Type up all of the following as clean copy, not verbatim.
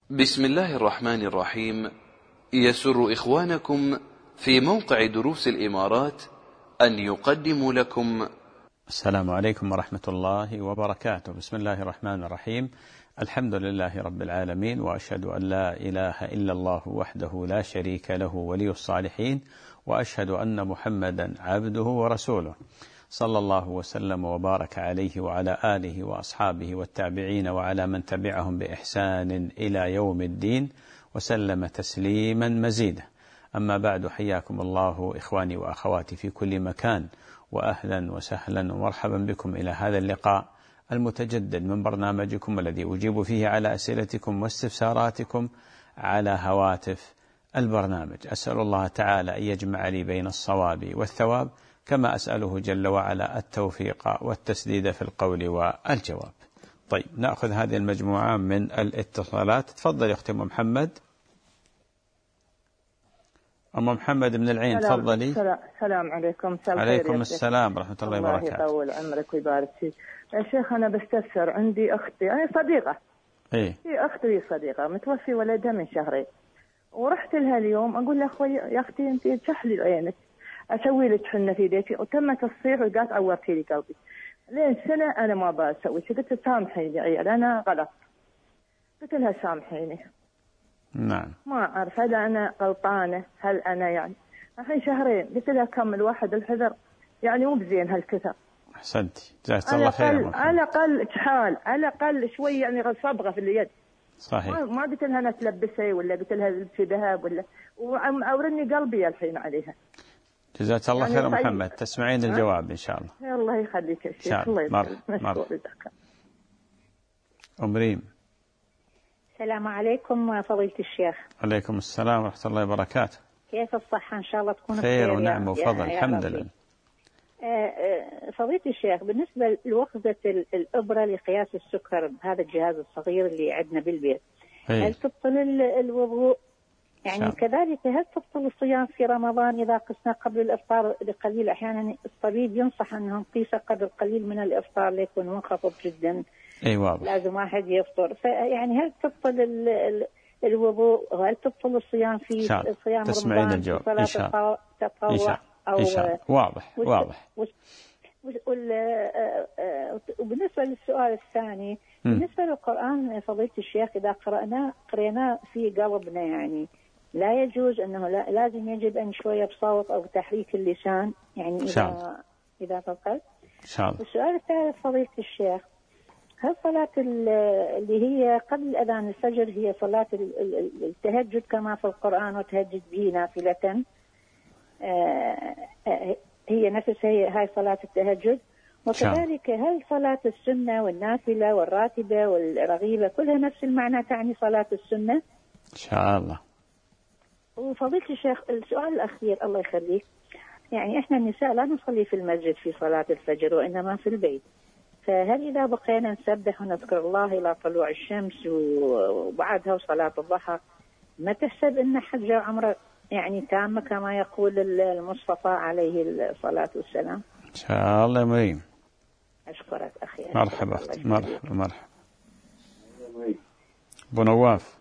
بسم الله الرحمن الرحيم. يسر إخوانكم في موقع دروس الإمارات أن يقدموا لكم السلام عليكم ورحمة الله وبركاته. بسم الله الرحمن الرحيم. الحمد لله رب العالمين، وأشهد أن لا إله إلا الله وحده لا شريك له ولي الصالحين، وأشهد أن محمدا عبده ورسوله، صلى الله وسلم وبارك عليه وعلى آله وأصحابه والتابعين وعلى من تبعهم بإحسان إلى يوم الدين، وسلم تسليما مزيدا. أما بعد، حياكم الله إخواني وأخواتي في كل مكان، وأهلا وسهلا ومرحبا بكم إلى هذا اللقاء المتجدد من برنامجكم الذي أجيب فيه على أسئلتكم واستفساراتكم على هواتف البرنامج. أسأل الله تعالى أن يجمع لي بين الصواب والثواب، كما أسأله جل وعلا التوفيق والتسديد في القول والجواب. طيب، نأخذ هذه المجموعة من الاتصالات. تفضل يا أختي أم محمد. أم محمد من العين، تفضلي. السلام عليكم. عليكم السلام ورحمة الله وبركاته. الله يطول عمرك ويبارك فيك يا شيخ. أنا بستفسر، عندي أختي، أنا صديقة، في أختي صديقة متوفي ولدها من شهرين، ورحت لها اليوم أقول لها أخوي يا أختي أنت تشحلي عينك، أسوي لك حنة في يديك، وتمت تصيح وقالت عورتي لي قلبي لين سنة أنا ما بسوي شيء. قلت سامحيني عيال، أنا غلط. قلت لها سامحيني. نعم. ما أعرف هل أنا غلطانة، هل أنا يعني الحين شهرين. قلت لها كمل واحد الحذر، يعني مو بزين هالكثر. أحسنتي، جزاك الله خير. على الأقل إكحال، على الأقل شوي يعني صبغة في اليد. صحيح. ما قلت لها أنا تلبسي، ولا قلت لها لبسي ذهب، ولا وأورني قلبي الحين عليها. جزاك الله خير محمد. تسمعين الجواب إن شاء الله. الله يخليك يا شيخ. الله يسلمك. أم ريم. السلام عليكم فضيلة الشيخ. عليكم السلام ورحمة الله وبركاته. كيف الصحة؟ إن شاء الله تكون خير ونعم وفضل. الحمد لله. فضيلة الشيخ، بالنسبة لوخزة الإبرة لقياس السكر، هذا الجهاز الصغير اللي عندنا بالبيت، هل تبطل الوضوء؟ يعني كذلك هل تبطل الصيام في رمضان إذا قسنا قبل الإفطار بقليل؟ أحيانا الطبيب ينصح أنهم قيس قدر قليل من الإفطار ليكون منخفض جدا. واضح. لازم واحد يفطر. فيعني هل تبطل الوضوء وهل تبطل الصيام في صيام تسمعين رمضان الجواب في صلاة التطوع أو واضح. وبالنسبة للسؤال الثاني، بالنسبة للقرآن فضيلة الشيخ، إذا قرأناه في قلبنا، يعني لا يجوز أنه لازم يجب أن شوية بصوت أو تحريك اللسان، يعني إذا فقط. السؤال الثالث فضيلة الشيخ، هل صلاة اللي هي قبل أذان الفجر هي صلاة التهجد كما في القرآن وتهجد به نافلة، هي نفسها هاي صلاة التهجد؟ وكذلك هل صلاة السنة والنافلة والراتبة والرغيبة كلها نفس المعنى، تعني صلاة السنة؟ إن شاء الله. وفضيلة الشيخ السؤال الأخير الله يخليك، يعني إحنا النساء لا نصلي في المسجد في صلاة الفجر وإنما في البيت، فهل إذا بقينا نسبح ونذكر الله إلى طلوع الشمس وبعدها وصلاة الضحى ما تحسب إن حجة وعمرة يعني تامة كما يقول المصطفى عليه الصلاة والسلام؟ إن شاء الله يا مريم. أشكرك أخي. مرحبا أختي. مرحبا. أبو نواف.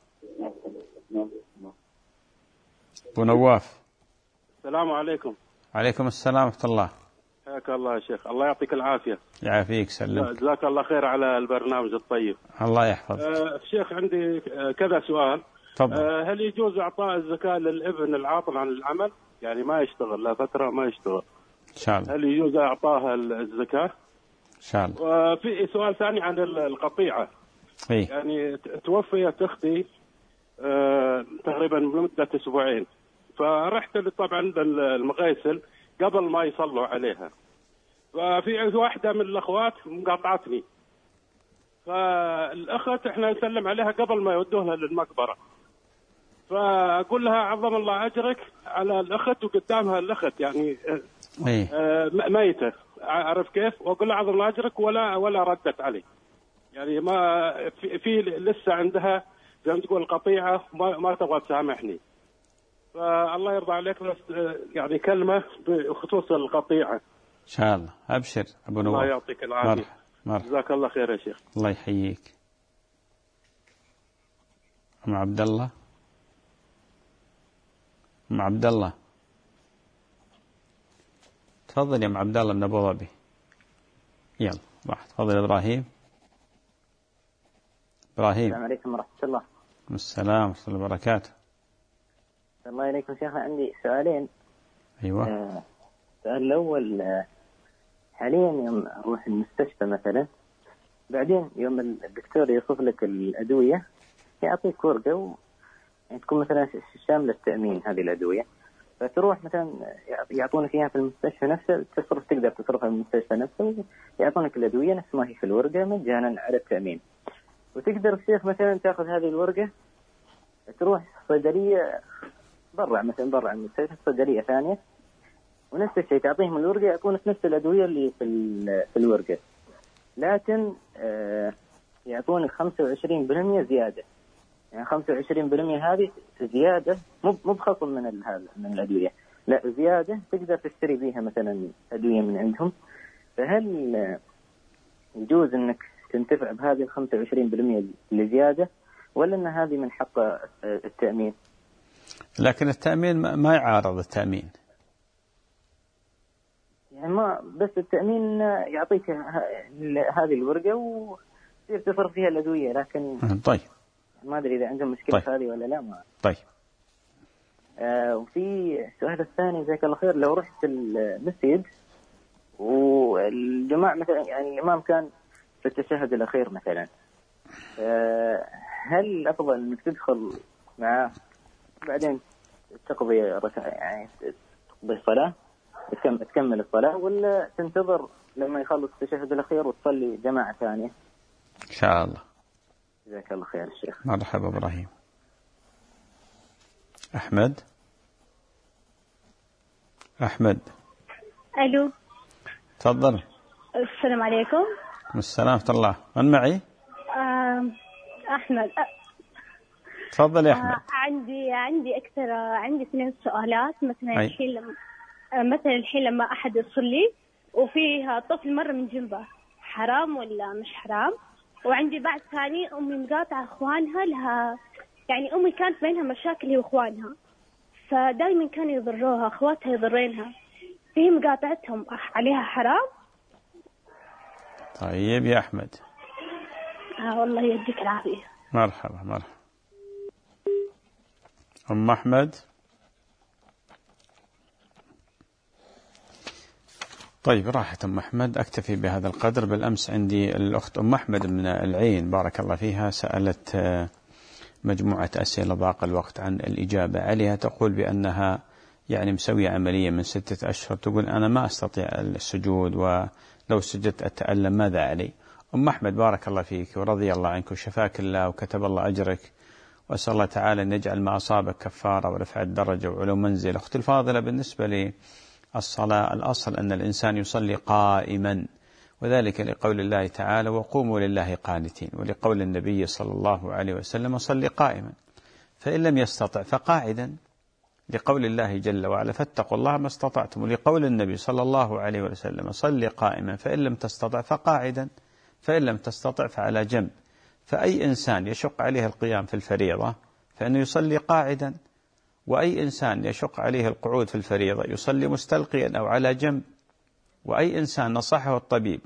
السلام عليكم. عليكم السلام ورحمة الله. حياك الله يا شيخ، الله يعطيك العافية. يعافيك. سلمك. جزاك الله خير على البرنامج الطيب. الله يحفظك. شيخ عندي كذا سؤال. هل يجوز إعطاء الزكاة للابن العاطل عن العمل، يعني ما يشتغل لفترة ما يشتغل؟ إن شاء الله. هل يجوز إعطاها الزكاة؟ إن شاء الله. وفي سؤال ثاني عن القطيعة. يعني توفيت أختي تقريبا مدة أسبوعين، فرحت طبعا المغيسل قبل ما يصلوا عليها، ففي واحدة من الأخوات مقاطعتني، فالأخت احنا نسلم عليها قبل ما يودوها للمقبرة، فأقول لها عظم الله أجرك على الأخت، وقدامها الأخت يعني ميتة، عارف كيف؟ وأقول لها عظم الله أجرك ولا ردت علي، يعني ما في لسه عندها زي ما تقول قطيعة ما تبغى تسامحني. فالله يرضى عليك بس يعني كلمة بخصوص القطيعة. إن شاء الله. أبشر أبو نواف. الله يعطيك العافية. جزاك الله خير يا شيخ. الله يحييك. أم عبد الله. أم عبد الله تفضل يا أم عبد الله من أبو ظبي. يلا راح تفضل إبراهيم. إبراهيم. السلام عليكم ورحمة الله. السلام ورحمة الله وبركاته. الله عليكم شيخ، عندي سؤالين. أيوة. السؤال الأول، حاليا يوم أروح المستشفى مثلا، بعدين يوم الدكتور يوصف لك الأدوية يعطيك ورقة يعني تكون مثلا شاملة التأمين هذه الأدوية، فتروح مثلا يعطونك إياها في المستشفى نفسه، تقدر تصرفها في المستشفى نفسه، يعطونك الأدوية نفس ما هي في الورقة مجانا على التأمين. وتقدر الشيخ مثلا تأخذ هذه الورقة تروح صيدلية برا المستشفى، صيدلية ثانية، ونفس الشيء تعطيهم الورقة يعطونك نفس الأدوية اللي في الورقة، لكن يعطونك 25% زيادة. يعني 25% هذه زيادة مو بخصم من الأدوية، لا زيادة تقدر تشتري بيها مثلا أدوية من عندهم. فهل يجوز أنك تنتفع بهذه 25% اللي زيادة، ولا أن هذه من حق التأمين؟ لكن التأمين ما يعارض التأمين، يعني ما بس التأمين يعطيك هذه الورقة وتصير تصرف فيها الأدوية، لكن طيب ما أدري إذا عندهم مشكلة طيب. هذه ولا لا. ما طيب. وفي السؤال الثاني، جزاك الله خير، لو رحت المسجد والجماعة مثلا يعني الإمام كان في التشهد الأخير مثلا، هل الأفضل أنك تدخل معه بعدين تقضي يعني تقضي الصلاة تكمل الصلاة، ولا تنتظر لما يخلص التشهد الأخير وتصلي جماعة ثانية؟ إن شاء الله. جزاك الله خير الشيخ. مرحبا إبراهيم. أحمد. ألو. تفضل. السلام عليكم. السلام ورحمة الله. من معي؟ أحمد. تفضل يا أحمد. عندي 2 سؤالات. مثلا الحين لما أحد يصلي وفيها طفل مرة من جنبه، حرام ولا مش حرام؟ وعندي بعد ثاني، أمي مقاطعة أخوانها لها، يعني أمي كانت بينها مشاكل هي وأخوانها، فدائما كانوا يضروها، أخواتها يضرينها، فهي مقاطعتهم عليها حرام؟ طيب يا أحمد. والله يديك العافية. مرحبا. أم أحمد. طيب راحت أم أحمد، أكتفي بهذا القدر. بالأمس عندي الأخت أم أحمد من العين بارك الله فيها، سألت مجموعة أسئلة ضاق الوقت عن الإجابة عليها. تقول بأنها يعني مسوية عملية من 6 أشهر، تقول أنا ما أستطيع السجود، ولو سجدت أتألم، ماذا علي؟ أم أحمد بارك الله فيك ورضي الله عنك وشفاك الله وكتب الله أجرك، وأسأل الله تعالى أن يجعل ما أصابك كفارة ورفع الدرجة وعلو منزل. أختي الفاضلة، بالنسبة للصلاة الأصل أن الإنسان يصلي قائما، وذلك لقول الله تعالى وقوموا لله قانتين، ولقول النبي صلى الله عليه وسلم صلي قائما، فإن لم يستطع فقاعدا، لقول الله جل وعلا فاتقوا الله ما استطعتم، ولقول النبي صلى الله عليه وسلم صلي قائما فإن لم تستطع فقاعدا، فإن لم تستطع فعلى جنب. فأي إنسان يشق عليه القيام في الفريضة فإنه يصلي قاعدا، وأي إنسان يشق عليه القعود في الفريضة يصلي مستلقيا أو على جنب. وأي إنسان نصحه الطبيب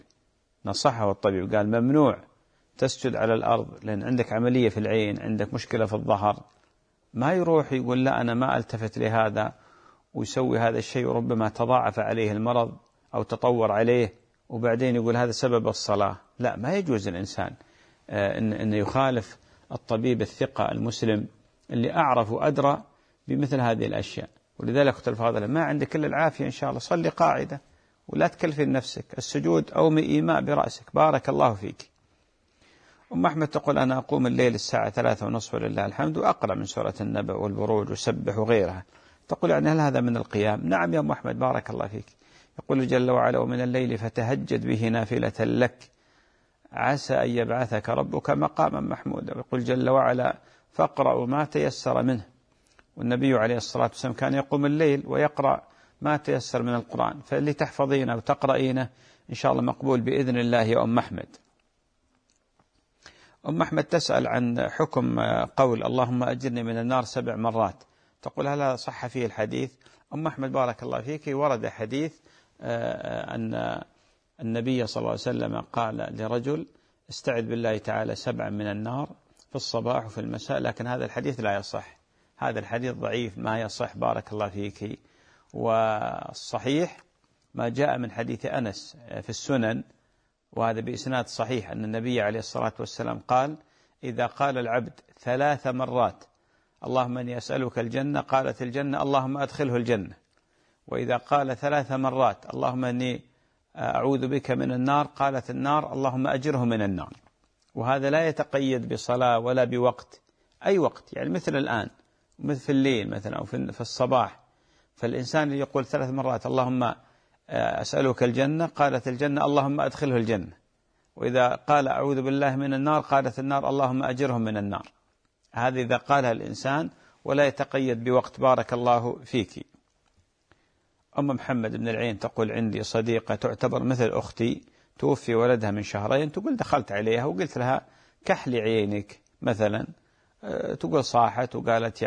قال ممنوع تسجد على الأرض لأن عندك عملية في العين، عندك مشكلة في الظهر، ما يروح يقول لا أنا ما ألتفت لهذا ويسوي هذا الشيء، وربما تضاعف عليه المرض أو تطور عليه وبعدين يقول هذا سبب الصلاة. لا، ما يجوز الإنسان أن يخالف الطبيب الثقة المسلم اللي أعرف وأدرى بمثل هذه الأشياء. ولذلك أختي الفاضلة، ما عندك إلا العافية إن شاء الله، صلي قاعدة ولا تكلفي نفسك السجود أو إيماء برأسك، بارك الله فيك. أم أحمد تقول أنا أقوم الليل الساعة 3:30 ولله الحمد، وأقرأ من سورة النبأ والبروج وسبح وغيرها. تقول يعني هل هذا من القيام؟ نعم يا أم أحمد بارك الله فيك. يقول جل وعلا ومن الليل فتهجد به نافلة لك عسى أن يبعثك ربك مقاما محمودا. ويقول جل وعلا فاقرأوا ما تيسر منه. والنبي عليه الصلاة والسلام كان يقوم الليل ويقرأ ما تيسر من القرآن، فاللي تحفظينه وتقرأينه إن شاء الله مقبول بإذن الله يا أم أحمد. أم أحمد تسأل عن حكم قول اللهم أجرني من النار 7 مرات، تقول هل هذا صح فيه الحديث؟ أم أحمد بارك الله فيك، ورد حديث أن النبي صلى الله عليه وسلم قال لرجل استعذ بالله تعالى 7 من النار في الصباح وفي المساء، لكن هذا الحديث لا يصح، هذا الحديث ضعيف ما يصح بارك الله فيك. والصحيح ما جاء من حديث أنس في السنن، وهذا بإسناد صحيح، أن النبي عليه الصلاة والسلام قال إذا قال العبد 3 مرات اللهم إني أسألك الجنة، قالت الجنة اللهم أدخله الجنة. وإذا قال 3 مرات اللهم إني أعوذ بك من النار، قالت النار اللهم أجره من النار. وهذا لا يتقيد بصلاة ولا بوقت، أي وقت، يعني مثل الآن، مثل في الليل مثلا أو في الصباح. فالإنسان يقول 3 مرات اللهم أسألك الجنة، قالت الجنة اللهم أدخله الجنة. وإذا قال أعوذ بالله من النار، قالت النار اللهم أجرهم من النار. هذا إذا قالها الإنسان ولا يتقيد بوقت بارك الله فيك. أم محمد بن العين تقول عندي صديقة تعتبر مثل أختي، توفي ولدها من 2 شهر، تقول دخلت عليها وقلت لها كحلي عينك مثلا، تقول صاحت وقالت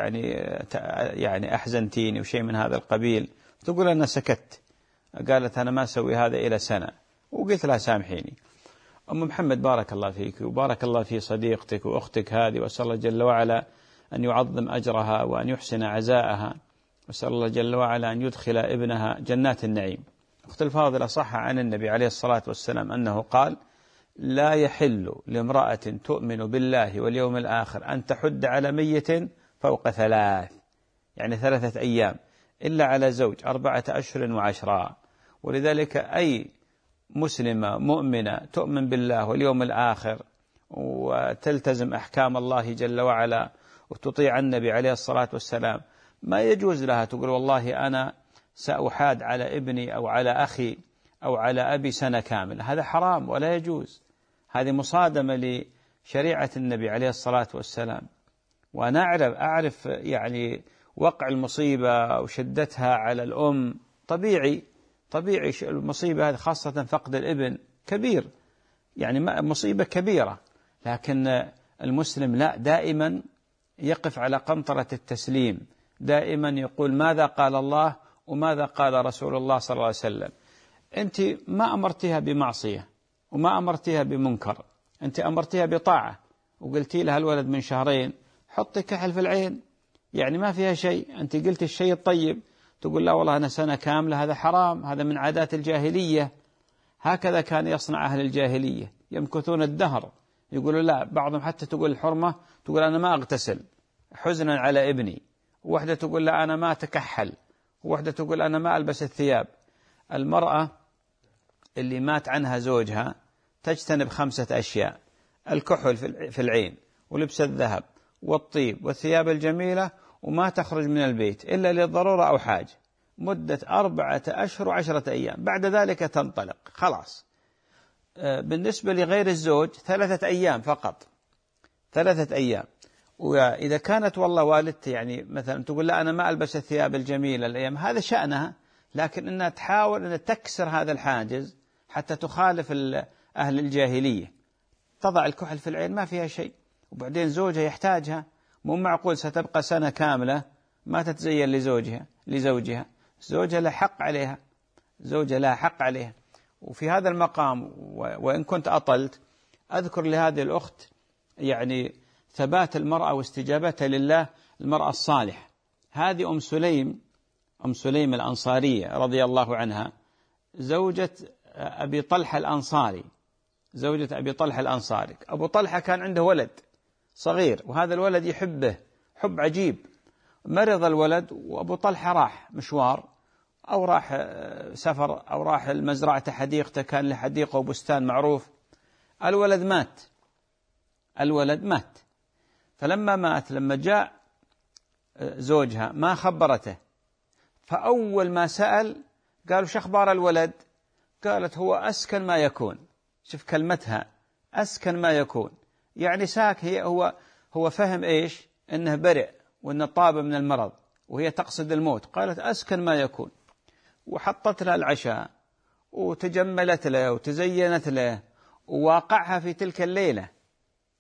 يعني أحزنتيني وشيء من هذا القبيل، تقول أنا سكت، قالت أنا ما أسوي هذا إلى سنة، وقلت لها سامحيني. أم محمد بارك الله فيك وبارك الله في صديقتك وأختك هذه، وأسأل الله جل وعلا أن يعظم أجرها وأن يحسن عزاءها، وأسأل الله جل وعلا أن يدخل ابنها جنات النعيم. أخت الفاضلة، صح عن النبي عليه الصلاة والسلام أنه قال لا يحل لامرأة تؤمن بالله واليوم الآخر أن تحد على ميت فوق 3، يعني 3 أيام، إلا على زوج 4 أشهر و10. ولذلك أي مسلمة مؤمنة تؤمن بالله واليوم الآخر وتلتزم أحكام الله جل وعلا وتطيع النبي عليه الصلاة والسلام، ما يجوز لها تقول والله أنا سأحاد على ابني أو على أخي أو على أبي سنة كاملة، هذا حرام ولا يجوز، هذه مصادمة لشريعة النبي عليه الصلاة والسلام. وأنا أعرف يعني وقع المصيبة وشدتها على الأم، طبيعي المصيبة هذه، خاصة فقد الابن كبير، يعني مصيبة كبيرة، لكن المسلم لا، دائما يقف على قنطرة التسليم، دائما يقول ماذا قال الله وماذا قال رسول الله صلى الله عليه وسلم. أنت ما أمرتها بمعصية وما أمرتها بمنكر، أنت أمرتها بطاعة، وقلتي لها الولد من 2 شهر حطي كحل في العين، يعني ما فيها شيء، أنت قلت الشيء الطيب، تقول لا والله أنا سنة كاملة، هذا حرام، هذا من عادات الجاهلية، هكذا كان يصنع أهل الجاهلية، يمكثون الدهر، يقولوا لا، بعضهم حتى تقول الحرمة تقول أنا ما أغتسل حزنا على ابني، وواحدة تقول لا أنا ما أتكحل، وواحدة تقول أنا ما ألبس الثياب. المرأة اللي مات عنها زوجها تجتنب 5 أشياء: الكحل في العين، ولبس الذهب، والطيب، والثياب الجميلة، وما تخرج من البيت إلا للضرورة أو حاجة، مدة 4 أشهر و10 أيام، بعد ذلك تنطلق خلاص. بالنسبة لغير الزوج 3 أيام فقط، 3 أيام. وإذا كانت والله والدتي يعني مثلا تقول لا أنا ما ألبس الثياب الجميلة الأيام، هذا شأنها، لكن إنها تحاول أن تكسر هذا الحاجز حتى تخالف أهل الجاهلية، تضع الكحل في العين ما فيها شيء، وبعدين زوجها يحتاجها، مو معقول ستبقى سنة كاملة ما تتزين لزوجها، زوجها له حق عليها، زوجها له حق عليها. وفي هذا المقام وإن كنت أطلت، أذكر لهذه الأخت يعني ثبات المرأة واستجابتها لله، المرأة الصالحة هذه أم سليم الأنصارية رضي الله عنها، زوجة أبي طلحة الأنصاري، أبو طلحة كان عنده ولد صغير، وهذا الولد يحبه حب عجيب، مرض الولد، وأبو طلحة راح مشوار أو راح سفر أو راح المزرعة حديقته، كان له حديقة وبستان معروف، الولد مات. فلما مات، لما جاء زوجها ما خبرته، فأول ما سأل قالوا شو أخبار الولد؟ قالت هو أسكن ما يكون. شوف كلمتها، أسكن ما يكون، يعني ساك، هو فهم إيش؟ إنه برئ وإنه طاب من المرض، وهي تقصد الموت. قالت أسكن ما يكون، وحطت له العشاء وتجملت له وتزينت له، وواقعها في تلك الليلة،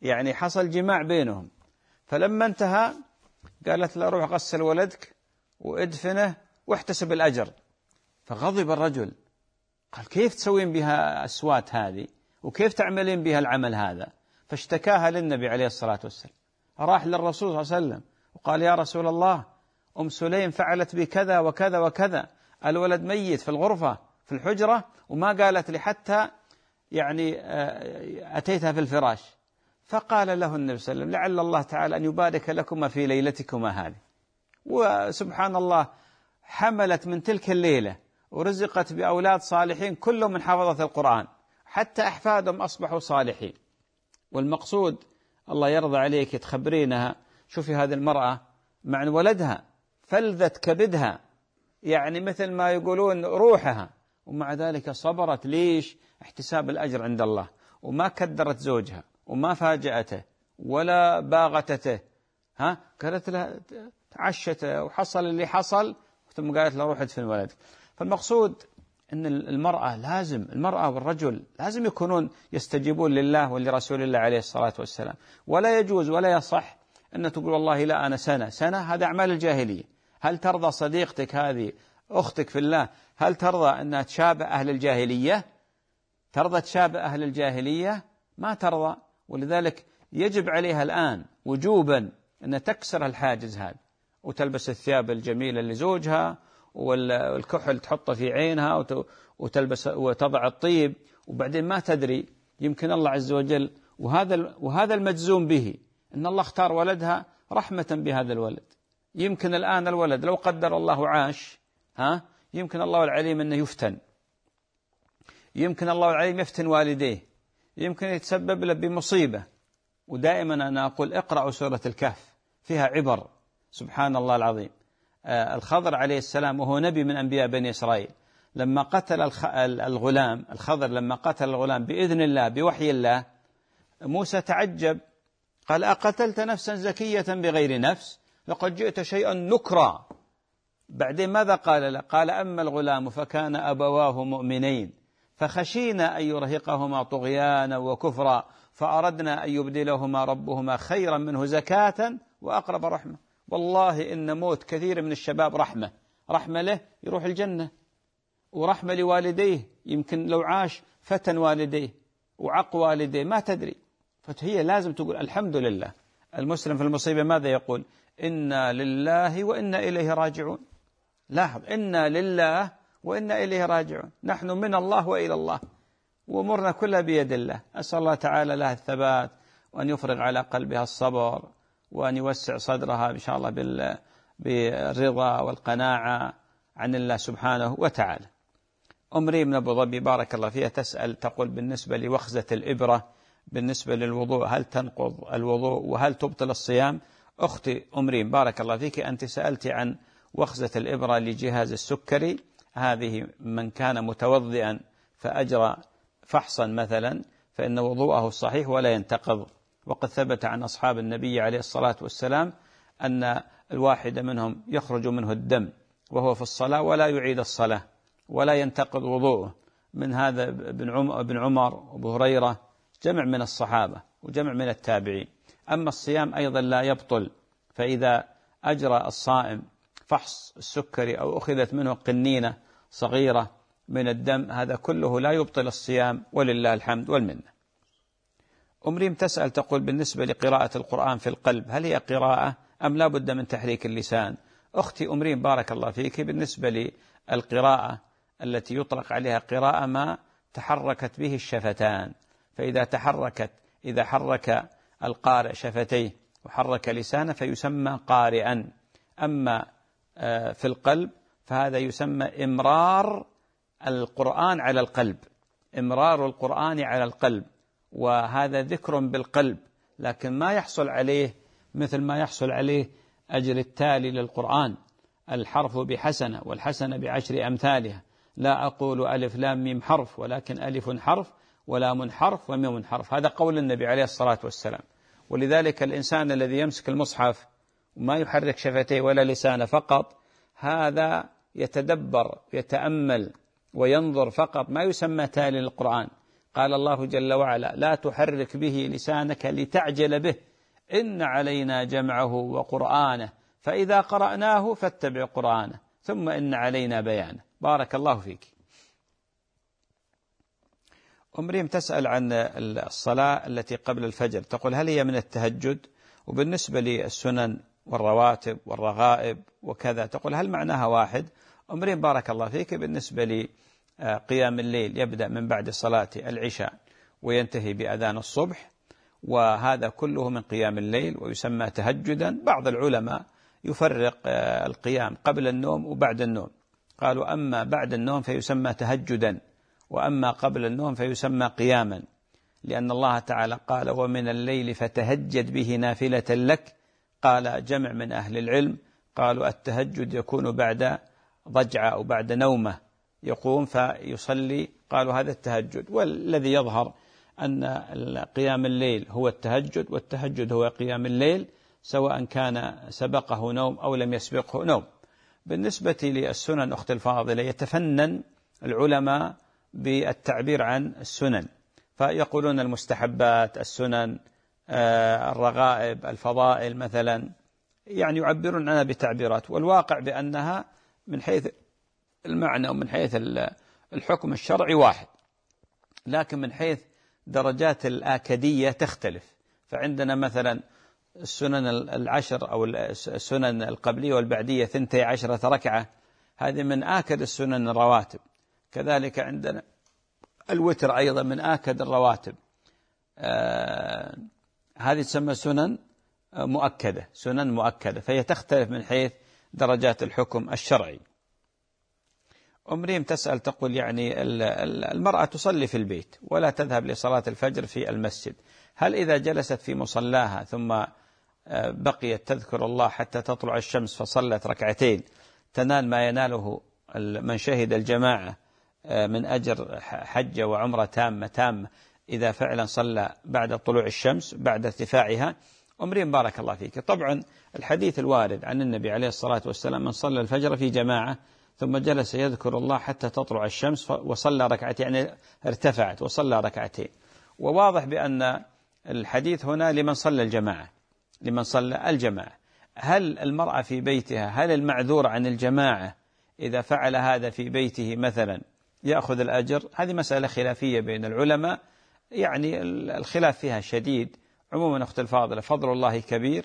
يعني حصل جماع بينهم. فلما انتهى قالت له روح غسل ولدك وادفنه واحتسب الأجر. فغضب الرجل، قال كيف تسوين بها أسوات هذه وكيف تعملين بها العمل هذا؟ فاشتكاها للنبي عليه الصلاة والسلام. راح للرسول صلى الله عليه وسلم وقال يا رسول الله أم سليم فعلت بكذا وكذا وكذا، الولد ميت في الغرفة في الحجرة وما قالت لي حتى يعني أتيتها في الفراش. فقال له النبي صلى الله عليه وسلم لعل الله تعالى أن يبارك لكما في ليلتكما هذه. وسبحان الله حملت من تلك الليلة ورزقت بأولاد صالحين كلهم من حفظة القرآن، حتى أحفادهم أصبحوا صالحين. والمقصود الله يرضى عليك تخبرينها، شوفي هذه المرأة مع ولدها فلذت كبدها، يعني مثل ما يقولون روحها، ومع ذلك صبرت. ليش؟ احتساب الأجر عند الله، وما كدرت زوجها وما فاجأته ولا باغتته. قالت له تعشت وحصل اللي حصل، ثم قالت له روح ادفن ولدك. فالمقصود أن المرأة والرجل لازم يكونون يستجيبون لله ولرسول الله عليه الصلاة والسلام. ولا يجوز ولا يصح أن تقول والله لا أنا سنة، هذا أعمال الجاهلية. هل ترضى صديقتك هذه أختك في الله هل ترضى أنها تشابه أهل الجاهلية؟ ترضى تشابه أهل الجاهلية؟ ما ترضى. ولذلك يجب عليها الآن وجوبا أن تكسر الحاجز هذا وتلبس الثياب الجميلة لزوجها والكحل تحطه في عينها وتلبس وتضع الطيب، وبعدين ما تدري يمكن الله عز وجل وهذا المجزوم به أن الله اختار ولدها رحمة بهذا الولد. يمكن الآن الولد لو قدر الله عاش يمكن الله العليم أنه يفتن، يمكن الله العليم يفتن والديه، يمكن يتسبب له بمصيبة. ودائما أنا أقول اقرأوا سورة الكهف فيها عبر. سبحان الله العظيم. الخضر عليه السلام وهو نبي من أنبياء بني إسرائيل لما قتل الغلام، الخضر لما قتل الغلام بإذن الله بوحي الله، موسى تعجب قال أقتلت نفسا زكية بغير نفس لقد جئت شيئا نكرا. بعدين ماذا قال له؟ قال أما الغلام فكان أبواه مؤمنين فخشينا أن يرهقهما طغيانا وكفرا فأردنا أن يبدلهما ربهما خيرا منه زكاة وأقرب رحمة. والله إن موت كثير من الشباب رحمة له يروح الجنة، ورحمة لوالديه، يمكن لو عاش فتن والديه وعق والديه ما تدري. فهي لازم تقول الحمد لله. المسلم في المصيبة ماذا يقول؟ إنا لله وإنا إليه راجعون. لاحظ، إنا لله وإنا إليه راجعون، نحن من الله وإلى الله، وأمورنا كلها بيد الله. أسأل الله تعالى لها الثبات وأن يفرغ على قلبها الصبر وأن يوسع صدرها إن شاء الله بالرضا والقناعة عن الله سبحانه وتعالى. ريم من أبو ظبي بارك الله فيها تسأل تقول بالنسبة لوخزة الإبرة بالنسبة للوضوء هل تنقض الوضوء وهل تبطل الصيام؟ أختي ريم بارك الله فيك، أنت سألت عن وخزة الإبرة لجهاز السكري. هذه من كان متوضئا فأجرى فحصا مثلا فإن وضوءه صحيح ولا ينتقض. وقد ثبت عن أصحاب النبي عليه الصلاة والسلام أن الواحد منهم يخرج منه الدم وهو في الصلاة ولا يعيد الصلاة ولا ينتقض وضوءه. من هذا ابن عمر وابو هريرة، جمع من الصحابة وجمع من التابعين. أما الصيام أيضا لا يبطل، فإذا أجرى الصائم فحص السكري أو أخذت منه قنينة صغيرة من الدم هذا كله لا يبطل الصيام ولله الحمد والمنة. ريم تسأل تقول بالنسبة لقراءة القرآن في القلب هل هي قراءة أم لا بد من تحريك اللسان؟ أختي ريم بارك الله فيك، بالنسبة للقراءة التي يطلق عليها قراءة ما تحركت به الشفتان، فإذا حرك القارئ شفتيه وحرك لسانه فيسمى قارئا. أما في القلب فهذا يسمى إمرار القرآن على القلب، إمرار القرآن على القلب، وهذا ذكر بالقلب، لكن ما يحصل عليه مثل ما يحصل عليه أجر التالي للقرآن. الحرف بحسنة والحسنة بعشر أمثالها. لا أقول ألف لام ميم حرف ولكن ألف حرف ولام حرف وميم حرف. هذا قول النبي عليه الصلاة والسلام. ولذلك الإنسان الذي يمسك المصحف وما يحرك شفتيه ولا لسانه فقط، هذا يتدبر يتأمل وينظر فقط، ما يسمى تالي للقرآن. قال الله جل وعلا: لا تحرك به لسانك لتعجل به إن علينا جمعه وقرآنه فإذا قرأناه فاتبع قرآنه ثم إن علينا بيانه. بارك الله فيك. مريم تسأل عن الصلاة التي قبل الفجر، تقول: هل هي من التهجد؟ وبالنسبة للسنن والرواتب والرغائب وكذا تقول: هل معناها واحد؟ مريم بارك الله فيك، بالنسبة لقيام الليل يبدأ من بعد صلاة العشاء وينتهي بأذان الصبح، وهذا كله من قيام الليل ويسمى تهجدا. بعض العلماء يفرق القيام قبل النوم وبعد النوم، قالوا: أما بعد النوم فيسمى تهجدا، وأما قبل النوم فيسمى قياما، لأن الله تعالى قال: ومن الليل فتهجد به نافلة لك. قال جمع من أهل العلم قالوا: التهجد يكون بعد ضجعة أو بعد نومة يقوم فيصلي، قالوا هذا التهجد. والذي يظهر أن قيام الليل هو التهجد، والتهجد هو قيام الليل، سواء كان سبقه نوم أو لم يسبقه نوم. بالنسبة للسنن أخت الفاضلة، يتفنن العلماء بالتعبير عن السنن، فيقولون المستحبات، السنن، الرغائب، الفضائل مثلا، يعني يعبرون عنها بتعبيرات، والواقع بأنها من حيث المعنى ومن حيث الحكم الشرعي واحد، لكن من حيث درجات الآكدية تختلف. فعندنا مثلا السنن العشر أو السنن القبلية والبعدية 12 ركعة، هذه من آكد السنن الرواتب. كذلك عندنا الوتر أيضا من آكد الرواتب، هذه تسمى سنن مؤكدة، سنن مؤكدة، فهي تختلف من حيث درجات الحكم الشرعي. مريم تسأل تقول: يعني المرأة تصلي في البيت ولا تذهب لصلاة الفجر في المسجد، هل إذا جلست في مصلاها ثم بقيت تذكر الله حتى تطلع الشمس فصلت ركعتين تنال ما يناله من شهد الجماعة من أجر حجة وعمرة تامة إذا فعلا صلى بعد طلوع الشمس بعد ارتفاعها؟ مريم بارك الله فيك، طبعا الحديث الوارد عن النبي عليه الصلاة والسلام: من صلى الفجر في جماعة ثم جلس يذكر الله حتى تطلع الشمس وصلى ركعتين، يعني ارتفعت وصلى ركعتين. وواضح بأن الحديث هنا لمن صلى الجماعة، لمن صلى الجماعة. هل المرأة في بيتها، هل المعذور عن الجماعة إذا فعل هذا في بيته مثلا يأخذ الأجر؟ هذه مسألة خلافية بين العلماء، يعني الخلاف فيها شديد. عموما أخت الفاضلة، فضل الله كبير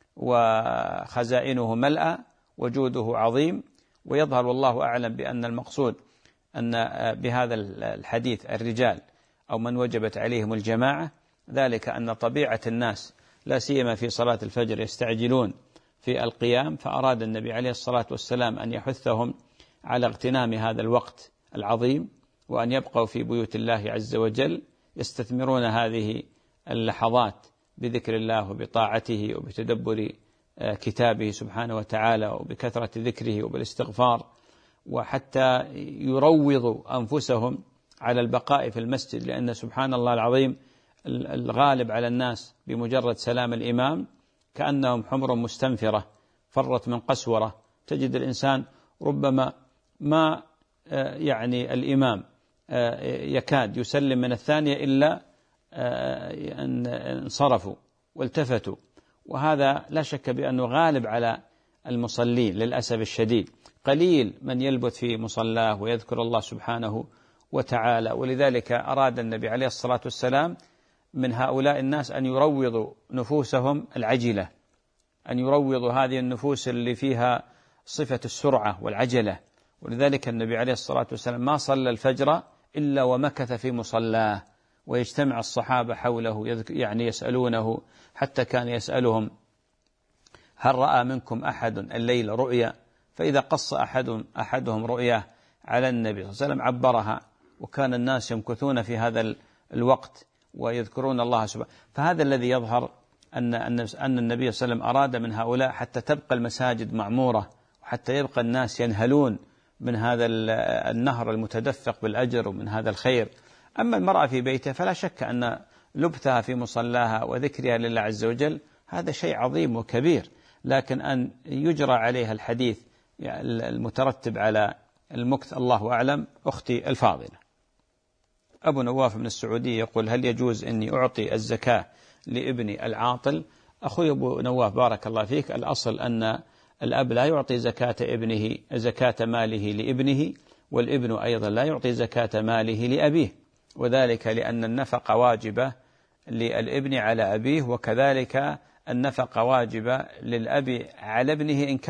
وخزائنه ملأى وجوده عظيم، ويظهر والله أعلم بأن المقصود أن بهذا الحديث الرجال أو من وجبت عليهم الجماعة، ذلك أن طبيعة الناس لا سيما في صلاة الفجر يستعجلون في القيام، فأراد النبي عليه الصلاة والسلام أن يحثهم على اغتنام هذا الوقت العظيم، وأن يبقوا في بيوت الله عز وجل يستثمرون هذه اللحظات بذكر الله وبطاعته وبتدبر كتابه سبحانه وتعالى وبكثرة ذكره وبالاستغفار، وحتى يروضوا أنفسهم على البقاء في المسجد، لأن سبحان الله العظيم الغالب على الناس بمجرد سلام الإمام كأنهم حمر مستنفرة فرت من قسورة. تجد الإنسان ربما ما يعني الإمام يكاد يسلم من الثانية إلا أن انصرفوا والتفتوا، وهذا لا شك بأنه غالب على المصلين للأسف الشديد. قليل من يلبث في مصلاه ويذكر الله سبحانه وتعالى، ولذلك أراد النبي عليه الصلاة والسلام من هؤلاء الناس أن يروضوا نفوسهم العجلة، أن يروضوا هذه النفوس اللي فيها صفة السرعة والعجلة. ولذلك النبي عليه الصلاة والسلام ما صلى الفجر إلا ومكث في مصلاه، ويجتمع الصحابة حوله يعني يسألونه، حتى كان يسألهم: هل رأى منكم أحد الليل رؤيا؟ فإذا قص أحدهم رؤياه على النبي صلى الله عليه وسلم عبرها، وكان الناس يمكثون في هذا الوقت ويذكرون الله سبحانه. فهذا الذي يظهر أن النبي صلى الله عليه وسلم أراد من هؤلاء حتى تبقى المساجد معمورة، وحتى يبقى الناس ينهلون من هذا النهر المتدفق بالأجر ومن هذا الخير. أما المرأة في بيتها فلا شك أن لبثها في مصلاها وذكرها لله عز وجل هذا شيء عظيم وكبير، لكن أن يجرى عليها الحديث المترتب على المكث الله أعلم. أختي الفاضلة، أبو نواف من السعودية يقول: هل يجوز أني أعطي الزكاة لابني العاطل؟ أخوي أبو نواف بارك الله فيك، الأصل أن الأب لا يعطي زكاة ماله لابنه، والابن أيضا لا يعطي زكاة ماله لأبيه، وذلك لأن النفقة واجبة للابن على أبيه، وكذلك النفقة واجبة للأب على ابنه إن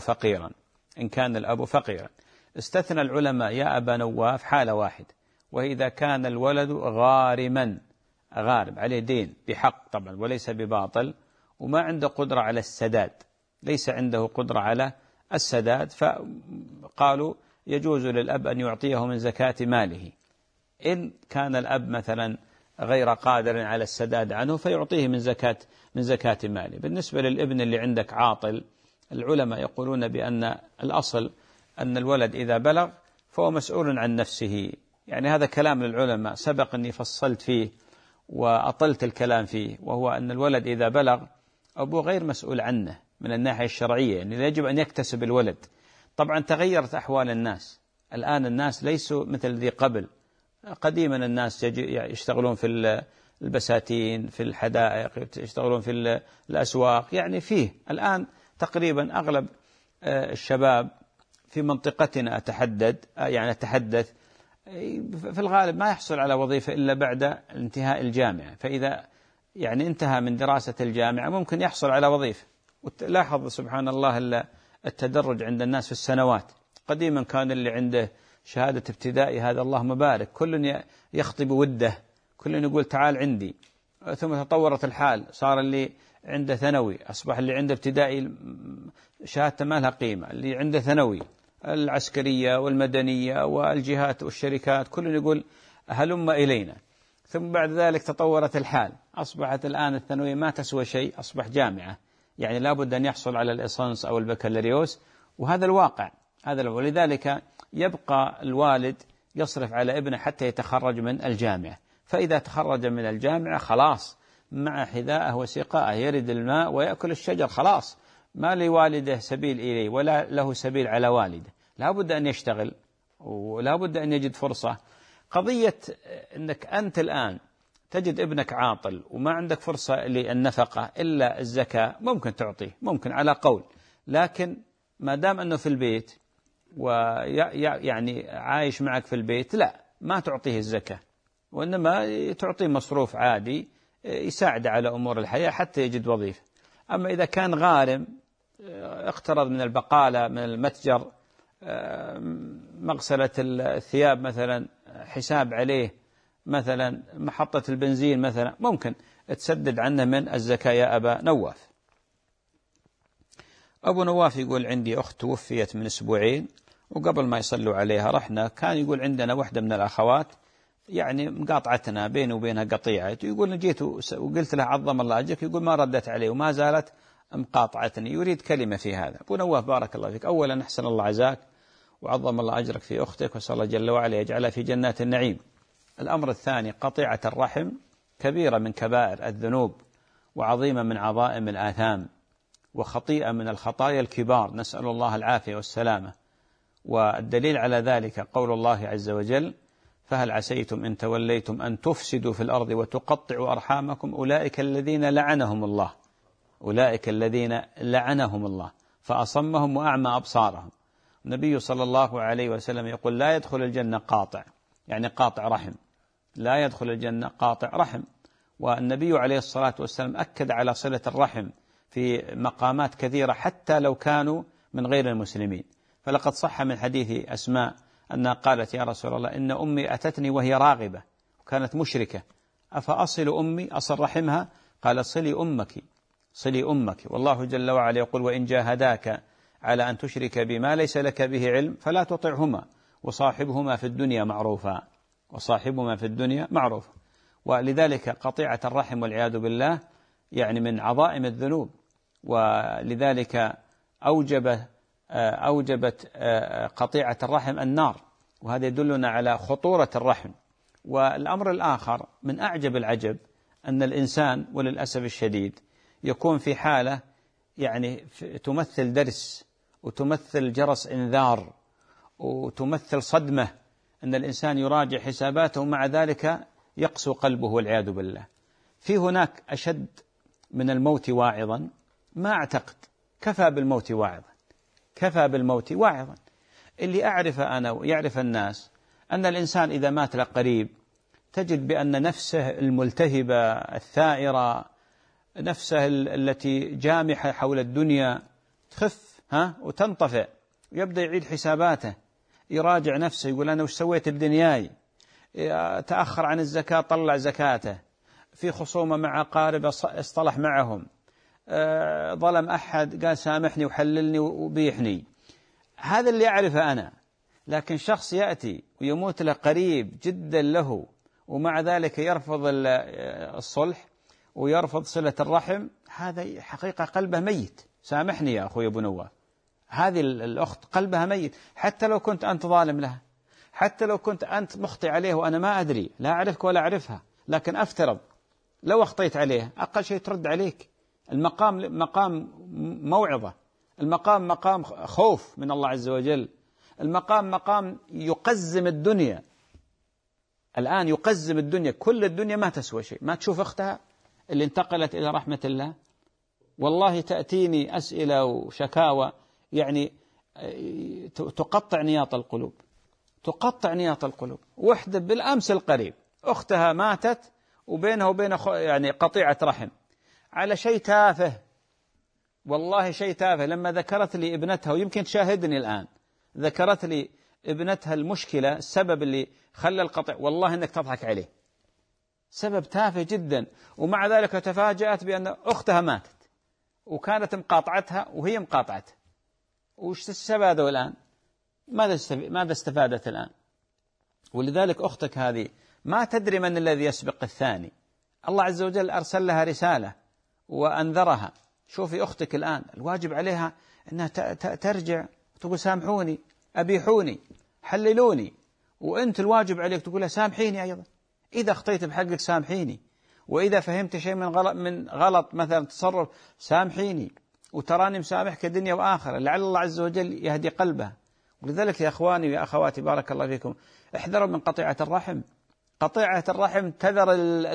كان الأب فقيرا. استثنى العلماء يا أبا نواف حالة واحد، وإذا كان الولد غارم عليه دين بحق طبعا وليس بباطل، وما عنده قدرة على السداد، ليس عنده قدرة على السداد، فقالوا يجوز للأب أن يعطيه من زكاة ماله. إن كان الأب مثلا غير قادر على السداد عنه فيعطيه من زكاة ماله. بالنسبة للابن اللي عندك عاطل، العلماء يقولون بأن الأصل أن الولد إذا بلغ فهو مسؤول عن نفسه، يعني هذا كلام للعلماء سبق أني فصلت فيه وأطلت الكلام فيه، وهو أن الولد إذا بلغ أبوه غير مسؤول عنه من الناحية الشرعية، يعني يجب أن يكتسب الولد. طبعا تغيرت أحوال الناس، الآن الناس ليسوا مثل ذي قبل. قديما الناس يشتغلون في البساتين، في الحدائق، يشتغلون في الأسواق، يعني فيه الآن تقريبا أغلب الشباب في منطقتنا أتحدث في الغالب ما يحصل على وظيفة إلا بعد انتهاء الجامعة، فإذا يعني انتهى من دراسة الجامعة ممكن يحصل على وظيفة. ولاحظ سبحان الله التدرج عند الناس في السنوات. قديما كان اللي عنده شهادة ابتدائي هذا اللهم بارك كل يخطب وده، كل يقول تعال عندي، ثم تطورت الحال، صار اللي عنده ثانوي أصبح اللي عنده ابتدائي شهادته ما لها قيمة، اللي عنده ثانوي العسكرية والمدنية والجهات والشركات كل يقول هلم إلينا. ثم بعد ذلك تطورت الحال، أصبحت الآن الثانوية ما تسوى شيء، أصبح جامعة، يعني لابد أن يحصل على الإيسانس أو البكالوريوس، وهذا الواقع. ولذلك يبقى الوالد يصرف على ابنه حتى يتخرج من الجامعة، فإذا تخرج من الجامعة خلاص مع حذاءه وسقاءه، يرد الماء ويأكل الشجر، خلاص ما لوالده سبيل إليه ولا له سبيل على والده، لا بد أن يشتغل ولا بد أن يجد فرصة. قضية أنك أنت الآن تجد ابنك عاطل وما عندك فرصة للنفقة إلا الزكاة، ممكن تعطيه، ممكن على قول، لكن ما دام أنه في البيت ويعني عايش معك في البيت لا، ما تعطيه الزكاة، وإنما تعطيه مصروف عادي يساعد على أمور الحياة حتى يجد وظيفة. أما إذا كان غارم اقترض من البقالة، من المتجر، مغسلة الثياب مثلا، حساب عليه مثلا، محطة البنزين مثلا، ممكن تسدد عنه من الزكاة يا أبا نواف. أبو نواف يقول عندي أخت توفيت من أسبوعين، وقبل ما يصلوا عليها رحنا، كان يقول عندنا واحدة من الأخوات يعني مقاطعتنا بيني وبينها قطيعة، يقول جيت وقلت لها عظم الله أجرك، يقول ما ردت عليه وما زالت مقاطعتني، يريد كلمة في هذا. أبو نواف بارك الله فيك، أولا أحسن الله عزاك وعظم الله أجرك في أختك، وصلى الله جل وعلا يجعلها في جنات النعيم. الأمر الثاني، قطيعة الرحم كبيرة من كبائر الذنوب، وعظيمة من عظائم الآثام، وخطيئة من الخطايا الكبار، نسأل الله العافية والسلامة. والدليل على ذلك قول الله عز وجل: فهل عسيتم إن توليتم أن تفسدوا في الأرض وتقطعوا أرحامكم أولئك الذين لعنهم الله فأصمهم وأعمى أبصارهم. النبي صلى الله عليه وسلم يقول: لا يدخل الجنة قاطع، يعني قاطع رحم، لا يدخل الجنة قاطع رحم. والنبي عليه الصلاة والسلام أكد على صلة الرحم في مقامات كثيرة حتى لو كانوا من غير المسلمين. فلقد صح من حديث أسماء أنها قالت: يا رسول الله إن أمي أتتني وهي راغبة وكانت مشركة، أفأصل أمي، أصل رحمها؟ قال: صلي أمك، والله جل وعلا يقول: وإن جاهداك على أن تشرك بما ليس لك به علم فلا تطعهما وصاحبهما في الدنيا معروفا. ولذلك قطيعة الرحم والعياذ بالله يعني من عظائم الذنوب، ولذلك أوجبت قطيعة الرحم النار، وهذا يدلنا على خطورة الرحم. والأمر الآخر من أعجب العجب أن الإنسان وللأسف الشديد يكون في حالة يعني تمثل درس، وتمثل جرس إنذار، وتمثل صدمة أن الإنسان يراجع حساباته ومع ذلك يقسو قلبه والعياذ بالله. في هناك أشد من الموت واعظا؟ ما أعتقد. كفى بالموت واعظا، كفى بالموت واعظا. اللي أعرف أنا ويعرف الناس أن الإنسان إذا مات له قريب تجد بأن نفسه الملتهبة الثائرة، نفسه التي جامحة حول الدنيا تخف وتنطفئ، ويبدأ يعيد حساباته، يراجع نفسه، يقول أنا وش سويت بدنياي، تأخر عن الزكاة طلع زكاته، في خصومة مع قارب اصطلح معهم، ظلم أحد قال سامحني وحللني وبيحني. هذا اللي أعرفه أنا. لكن شخص يأتي ويموت له قريب جدا له ومع ذلك يرفض الصلح ويرفض صلة الرحم، هذا حقيقة قلبه ميت. سامحني يا أخوي أبو نواف، هذه الأخت قلبها ميت، حتى لو كنت أنت ظالم لها، حتى لو كنت أنت مخطئ عليه وأنا ما أدري، لا أعرفك ولا أعرفها، لكن أفترض لو أخطيت عليه أقل شيء ترد عليك. المقام مقام موعظة، المقام مقام خوف من الله عز وجل، المقام مقام يقزم الدنيا. الآن يقزم الدنيا، كل الدنيا ما تسوى شيء. ما تشوف أختها اللي انتقلت إلى رحمة الله؟ والله تأتيني أسئلة وشكاوى يعني تقطع نياط القلوب، تقطع نياط القلوب. وحدة بالأمس القريب أختها ماتت وبينها وبين يعني قطيعة رحم على شيء تافه، والله شيء تافه. لما ذكرت لي ابنتها، ويمكن تشاهدني الآن، ذكرت لي ابنتها المشكلة، السبب اللي خلى القطع، والله إنك تضحك عليه، سبب تافه جدا. ومع ذلك تفاجأت بأن أختها ماتت وكانت مقاطعتها وهي مقاطعتها. وش استفادوا الآن؟ ماذا استفادت الآن؟ ولذلك أختك هذه ما تدري من الذي يسبق الثاني. الله عز وجل أرسل لها رسالة وأنذرها. شوفي أختك الآن الواجب عليها أنها ترجع تقول سامحوني، أبيحوني، حللوني. وأنت الواجب عليك تقول سامحيني أيضا، إذا أخطيت بحقك سامحيني، وإذا فهمت شيء من غلط مثلا تصرف سامحيني، وتراني مسامحك دنيا وآخرة، لعل الله عز وجل يهدي قلبها. ولذلك يا أخواني ويا أخواتي بارك الله فيكم، احذروا من قطيعة الرحم. قطيعة الرحم تذر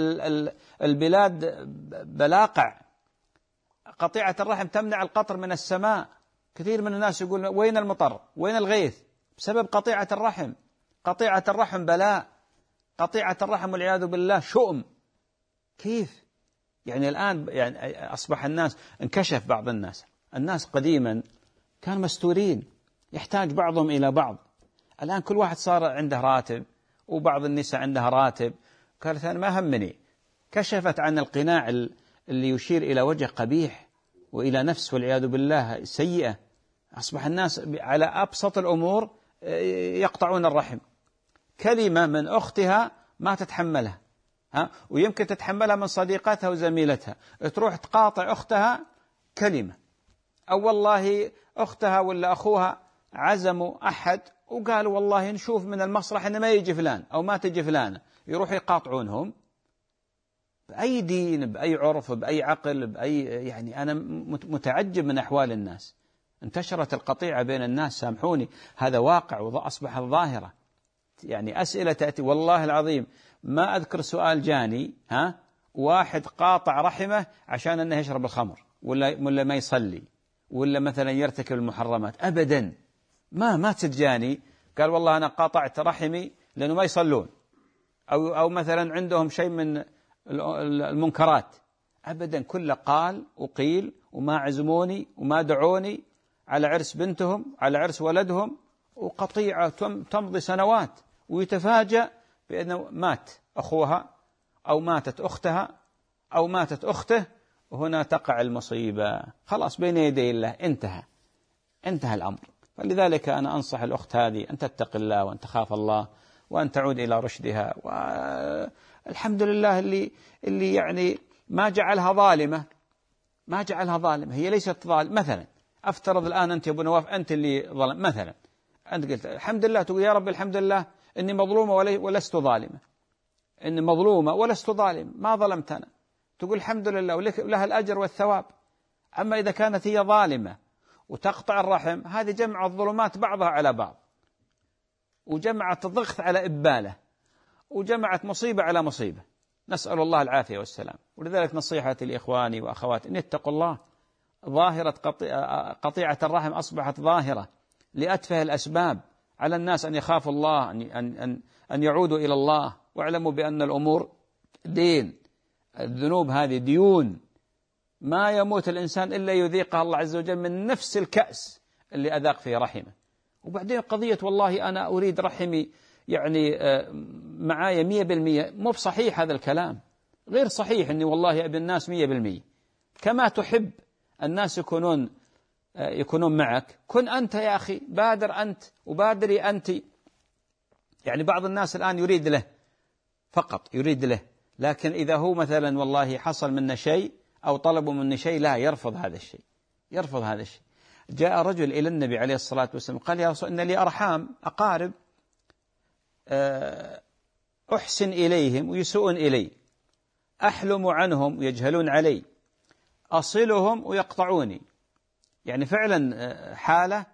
البلاد بلاقع. قطيعة الرحم تمنع القطر من السماء. كثير من الناس يقول وين المطر، وين الغيث، بسبب قطيعة الرحم. قطيعة الرحم بلاء، قطيعة الرحم والعياذ بالله شؤم. كيف يعني الآن يعني أصبح الناس انكشف بعض الناس قديما كانوا مستورين، يحتاج بعضهم إلى بعض. الآن كل واحد صار عنده راتب، وبعض النساء عندها راتب. قالت أنا ما همني، كشفت عن القناع اللي يشير إلى وجه قبيح وإلى نفس والعياذ بالله سيئة. أصبح الناس على أبسط الأمور يقطعون الرحم. كلمة من أختها ما تتحملها، ويمكن تتحملها من صديقتها وزميلتها، تروح تقاطع أختها كلمة. أو والله أختها ولا أخوها عزموا أحد وقالوا والله نشوف من المسرح إن ما يجي فلان أو ما تجي فلانة، يروحوا يقاطعونهم. بأي دين، بأي عرف، بأي عقل، بأي يعني أنا متعجب من أحوال الناس. انتشرت القطيعة بين الناس، سامحوني، هذا واقع وأصبح ظاهرة. يعني أسئلة تأتي والله العظيم ما أذكر سؤال جاني واحد قاطع رحمه عشان أنه يشرب الخمر ولا ما يصلي ولا مثلا يرتكب المحرمات، أبدا ما تجاني قال والله أنا قاطعت رحمي لأنه ما يصلون أو مثلا عندهم شيء من المنكرات، أبدا. كل قال وقيل وما عزموني وما دعوني على عرس بنتهم على عرس ولدهم، وقطيعة تمضي سنوات ويتفاجأ بأنه مات أخوها أو ماتت أختها أو ماتت أخته، وهنا تقع المصيبة. خلاص بين يدي الله انتهى الأمر. فلذلك أنا أنصح الأخت هذه أن تتقي الله وأن تخاف الله وأن تعود إلى رشدها. والحمد لله اللي يعني ما جعلها ظالمة، هي ليست ظالمة. مثلا أفترض الآن أنت يا أبو نواف أنت اللي ظلم، مثلا أنت قلت الحمد لله، تقول يا رب الحمد لله إني مظلومة ولست ظالمة، إني مظلومة ولست ظالم، ما ظلمت أنا، تقول الحمد لله ولها الأجر والثواب. أما إذا كانت هي ظالمة وتقطع الرحم، هذه جمع الظلمات بعضها على بعض. وجمعت ضغط على إبالة، وجمعت مصيبة على مصيبة، نسأل الله العافية والسلام. ولذلك نصيحتي لإخواني وأخواتي أن يتقوا الله. ظاهرة قطيعة الرحم أصبحت ظاهرة لأتفه الأسباب. على الناس أن يخافوا الله، أن يعودوا إلى الله، واعلموا بأن الأمور دين، الذنوب هذه ديون، ما يموت الإنسان إلا يذيقها الله عز وجل من نفس الكأس اللي أذاق فيه رحمه. وبعدين قضية والله أنا أريد رحمي يعني معايا 100%، مو بصحيح هذا الكلام، غير صحيح أني والله أبي الناس 100%. كما تحب الناس يكونون معك، كن أنت يا أخي، بادر أنت وبادري أنت. يعني بعض الناس الآن يريد له فقط، يريد له، لكن إذا هو مثلا والله حصل منا شيء أو طلبوا مني شيء، لا، يرفض هذا الشيء، يرفض هذا الشيء. جاء رجل إلى النبي عليه الصلاة والسلام قال: يا رسول، إن لي أرحام، أقارب، أحسن إليهم ويسوءون إلي، أحلم عنهم ويجهلون علي، أصلهم ويقطعوني. يعني فعلا حالة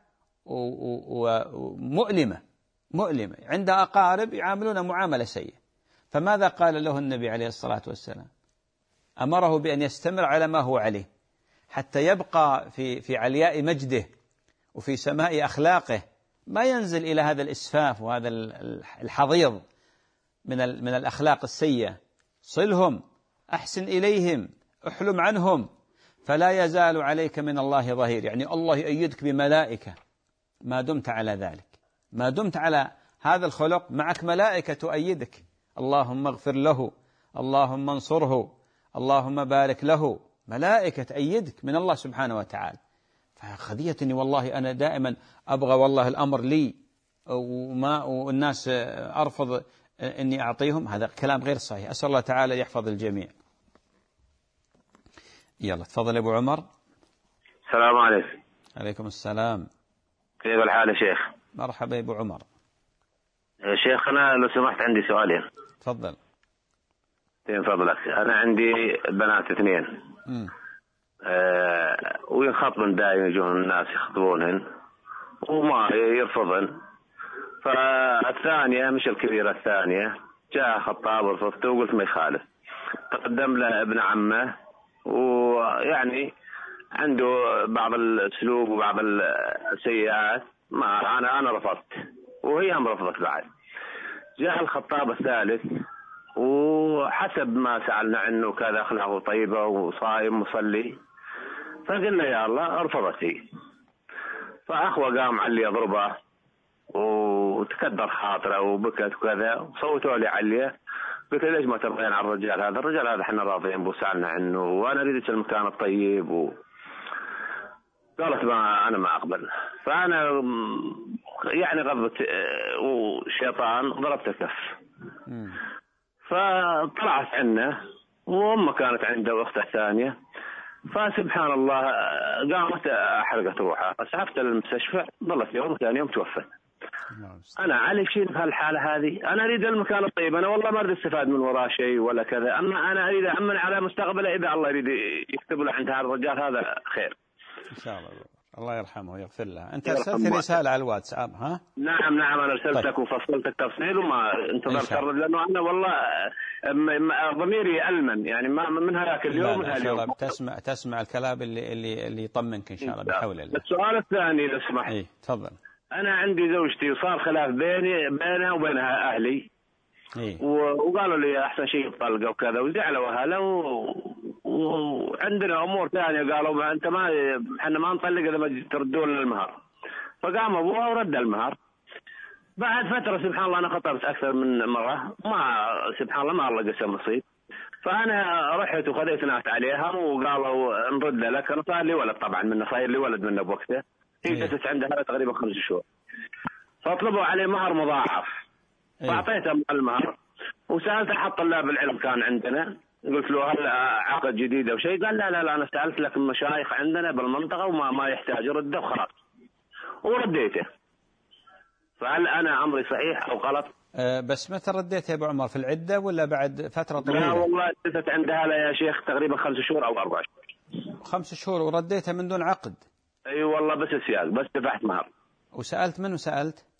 مؤلمة، عند أقارب يعاملون معاملة سيئة. فماذا قال له النبي عليه الصلاة والسلام؟ أمره بأن يستمر على ما هو عليه حتى يبقى في علياء مجده وفي سماء أخلاقه، ما ينزل إلى هذا الإسفاف وهذا الحضيض من الأخلاق السيئة. صلهم، أحسن إليهم، احلم عنهم، فلا يزال عليك من الله ظهير. يعني الله يؤيدك بملائكة ما دمت على ذلك، ما دمت على هذا الخلق، معك ملائكة تؤيدك. اللهم اغفر له، اللهم انصره، اللهم بارك له، ملائكة تأيدك من الله سبحانه وتعالى. فقضيتني والله أنا دائما أبغى والله الأمر لي والناس أرفض أني أعطيهم، هذا كلام غير صحيح. أسأل الله تعالى يحفظ الجميع. يلا تفضل أبو عمر. السلام عليكم. عليكم السلام. كيف الحال يا شيخ؟ مرحبا أبو عمر. يا شيخ أنا لو سمحت عندي سؤالين. تفضل. من فضلك، أنا عندي بنات 2 وينخطبن دائما، يجون الناس يخطبونهن وما يرفضن. فالثانية مش الكبيرة، الثانية جاء خطاب ورفضته وقلت ما يخالف. تقدم له ابن عمه ويعني عنده بعض الأسلوب وبعض السيئات، ما أنا رفضت وهي هم رفضت بعد. جاء الخطاب الثالث وحسب ما سألنا عنه كذا أخلاقه طيبة وصائم مصلي، فقلنا يا الله رفضت هي. فأخوة قام علي يضربه وتكدر خاطره وبكت وكذا، وصوتوا لي عليه. قلت ليش ما ترضين عن الرجال هذا؟ الرجال هذا احنا راضيين بوسالنا عنه وانا اريد المكان الطيب قالت ما انا ما اقبل. فانا يعني غضبت وشيطان ضربت كف. فطلعت عنه وامه كانت عنده واختها الثانيه، فسبحان الله قامت حرقت روحها، اسعفت للمستشفى، ظلت يوم ثاني يوم توفت. أنا علي شيء في هالحالة هذه، أنا أريد المكان الطيب، أنا والله ما أريد استفاد من وراء شيء ولا كذا، أما أنا أريد أأمن على مستقبله إذا الله يريد يكتب له عند هذا الرجال هذا خير. إن شاء الله، الله يرحمه ويغفر له. أنت أرسلت رسالة على الواتساب ها؟ نعم أنا أرسلتك طيب. وفصلتك تفصيل وما انتظرت الرد، لأنه أنا والله ضميري ألمن، يعني ما من هذاك اليوم إن شاء الله تسمع الكلام اللي يطمنك إن شاء الله بحول الله. السؤال الثاني لو سمحت. إيه تفضل. أنا عندي زوجتي وصار خلاف بينها وبينها أهلي. إيه؟ وقالوا لي أحسن شيء الطلقة وكذا، وزعلوا أهله وعندنا أمور ثانية قالوا أنت ما إحنا ما نطلق إذا ما تردون المهر. فقام أبوها ورد المهر. بعد فترة سبحان الله أنا خطبت أكثر من مرة، ما سبحان الله ما الله قسم نصيب. فأنا رحت وخذيت ناس عليها وقالوا نرد لك. أنا صار لي ولد طبعا منه، صاير لي ولد منه بوقته. هي جلست عندها تقريبا 5 شهور. فطلبوا عليه مهر مضاعف. فأعطيته المهر وسألت أحد طلاب العلم كان عندنا، قلت له هل عقد جديد أو شيء؟ قال لا أنا سألت لك المشايخ عندنا بالمنطقة وما يحتاج رده وخلاص، ورديته. فهل أنا أمري صحيح أو غلط؟ بس متى رديت يا أبو عمر؟ في العدة ولا بعد فترة طويلة؟ لا والله جلست عندها يا شيخ تقريبا 5 شهور أو 4 شهور. 5 شهور ورديتها من دون عقد؟ اي والله بس السياق، بس دفعت مهر. وسألت من وسألت؟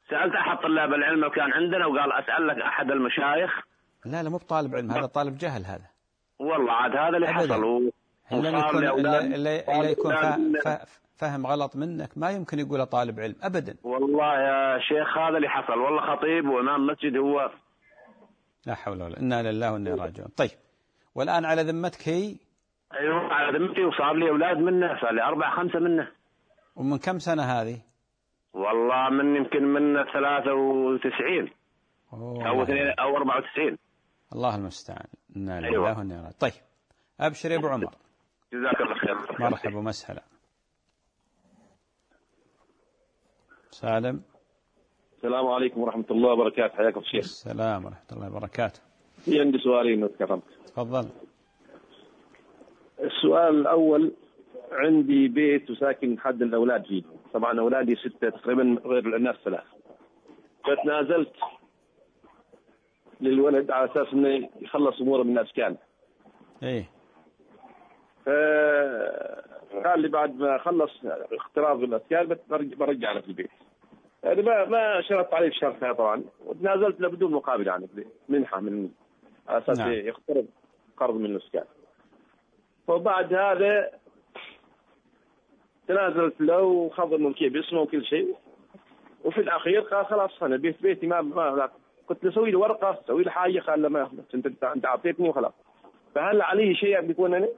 سألت أحد طلاب العلم كان عندنا وقال أسأل لك أحد المشايخ. لا مو بطالب علم، هذا طالب جهل هذا. والله عاد هذا اللي حصل. إلا يكون فهم غلط منك، ما يمكن يقوله طالب علم أبدا. والله يا شيخ هذا اللي حصل، والله خطيب وإمام مسجد هو. لا حول ولا إنا لله وإنا راجعون. طيب والآن على ذمتك هي؟ أيوة على ذمتي، وصار لي أولاد منه، صار لي 4-5 منه. ومن كم سنة هذه؟ والله يمكن من 93 أو 94. الله المستعان. إنا لله وإنا راجعون. طيب أبشر يا أبو عمر. جزاك الله خير. مرحبا ومسهلا. سالم. السلام عليكم ورحمة الله وبركاته، حياكم الشيخ. السلام ورحمة الله وبركاته. في عندي سؤالين لو تكرمت. تفضل. السؤال الأول، عندي بيت وساكن حد الأولاد فيه، طبعا أولادي 6 تقريبا غير الناس 3، فتنازلت للولد على أساس إنه يخلص أموره من الأسكان. إيه. قال لي بعد ما خلص اقتراض الأسكان برجع له في البيت. يعني ما شرطت عليه الشرط طبعا، وتنازلت له بدون مقابل، يعني منحة من أساس يقترض قرض من الأسكان. وبعد هذا تنازلت له وخذ الملكية باسمه وكل شيء، وفي الأخير قال خلاص أنا بيتي ما كنت نسوي له ورقة، سوي له حاجة، قال لا ما أنت أعطيتني وخلاص. فهل عليه شيء بيكون أنا؟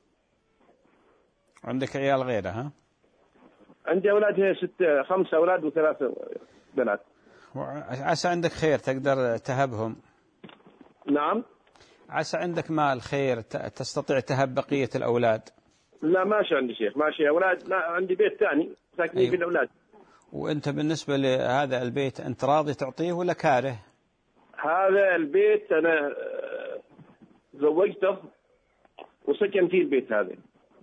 عندك عيال غيره ها؟ عندي أولاد هي 5 أولاد و3 بنات. عسى عندك خير تقدر تهبهم. نعم. عسى عندك مال خير تستطيع تهب بقية الأولاد. لا ماشي عندي شيخ، ماشي أولاد، لا عندي بيت ثاني ساكنين أيوة. في الأولاد. وأنت بالنسبة لهذا البيت أنت راضي تعطيه ولا كاره؟ هذا البيت أنا زوجته وسكن فيه البيت هذا.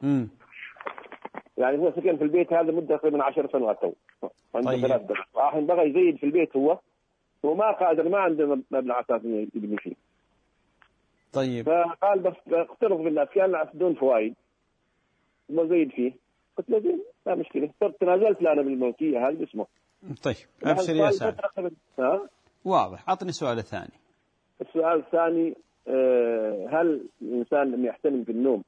يعني هو سكن في البيت هذا مدة تقريبا 10 سنوات تو. عنده 3 بنات. الحين بغى يزيد في البيت هو ما قادر، ما عنده مبلغ أساسي يبني فيه. طيب. فقال بس اقترض بالأسكان بدون فوائد وزيد فيه. قلت له زين لا مشكلة. تنازلت له أنا بالملكية هذه باسمه. طيب أبشر يا سعد. واضح. أعطني سؤال الثاني. السؤال الثاني، هل الإنسان لما يحتلم في النوم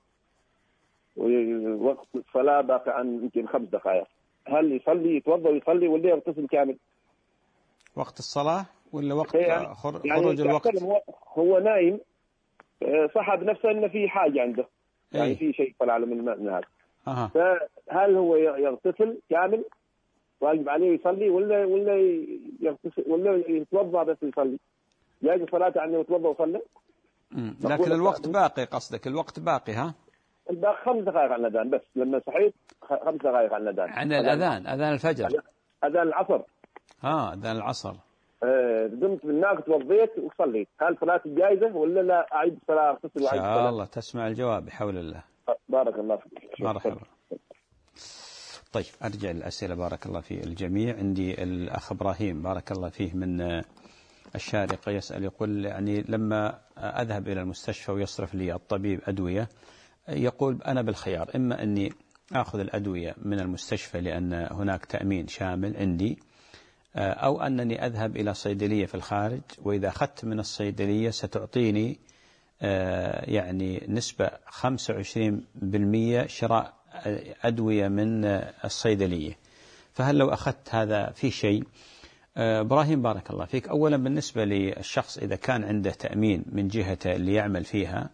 ووقت الصلاة باقي عن يمكن 5 دقائق، هل يصلي يتوضأ ويصلي ولا يغتسل كامل؟ وقت الصلاة ولا وقت خروج الوقت؟ هو نايم صحى بنفسه إن في حاجة عنده، يعني في شيء طلع له من هذا. فهل هو يغتسل كامل واجب عليه يصلي ولا يغتسل ولا يتوضأ بس يصلي؟ يجب صلاته عنه يتوضأ ويصلي؟ لكن الوقت باقي، قصدك الوقت باقي ها؟ الباقي 5 دقائق عن الأذان بس، لما صحيت 5 دقائق عن الأذان. عن الأذان، أذان الفجر. أذان العصر. أذان العصر. قمت بالناقة توضيت وصليت، هل صلاتي جائزة ولا لا أعيد الصلاة أغتسل وأعيد الصلاة؟ إن شاء الله تسمع الجواب بحول الله. بارك الله فيك. مرحبا. طيب أرجع للأسئلة بارك الله في الجميع. عندي الأخ إبراهيم بارك الله فيه من الشارقة يسأل يقول يعني لما أذهب إلى المستشفى ويصرف لي الطبيب أدوية، يقول أنا بالخيار، إما أني أخذ الأدوية من المستشفى لأن هناك تأمين شامل عندي، أو أنني أذهب إلى صيدلية في الخارج، وإذا أخذت من الصيدلية ستعطيني يعني نسبة 25% شراء أدوية من الصيدلية. فهل لو أخذت هذا في شيء؟ إبراهيم بارك الله فيك. أولا بالنسبة للشخص إذا كان عنده تأمين من جهته اللي يعمل فيها،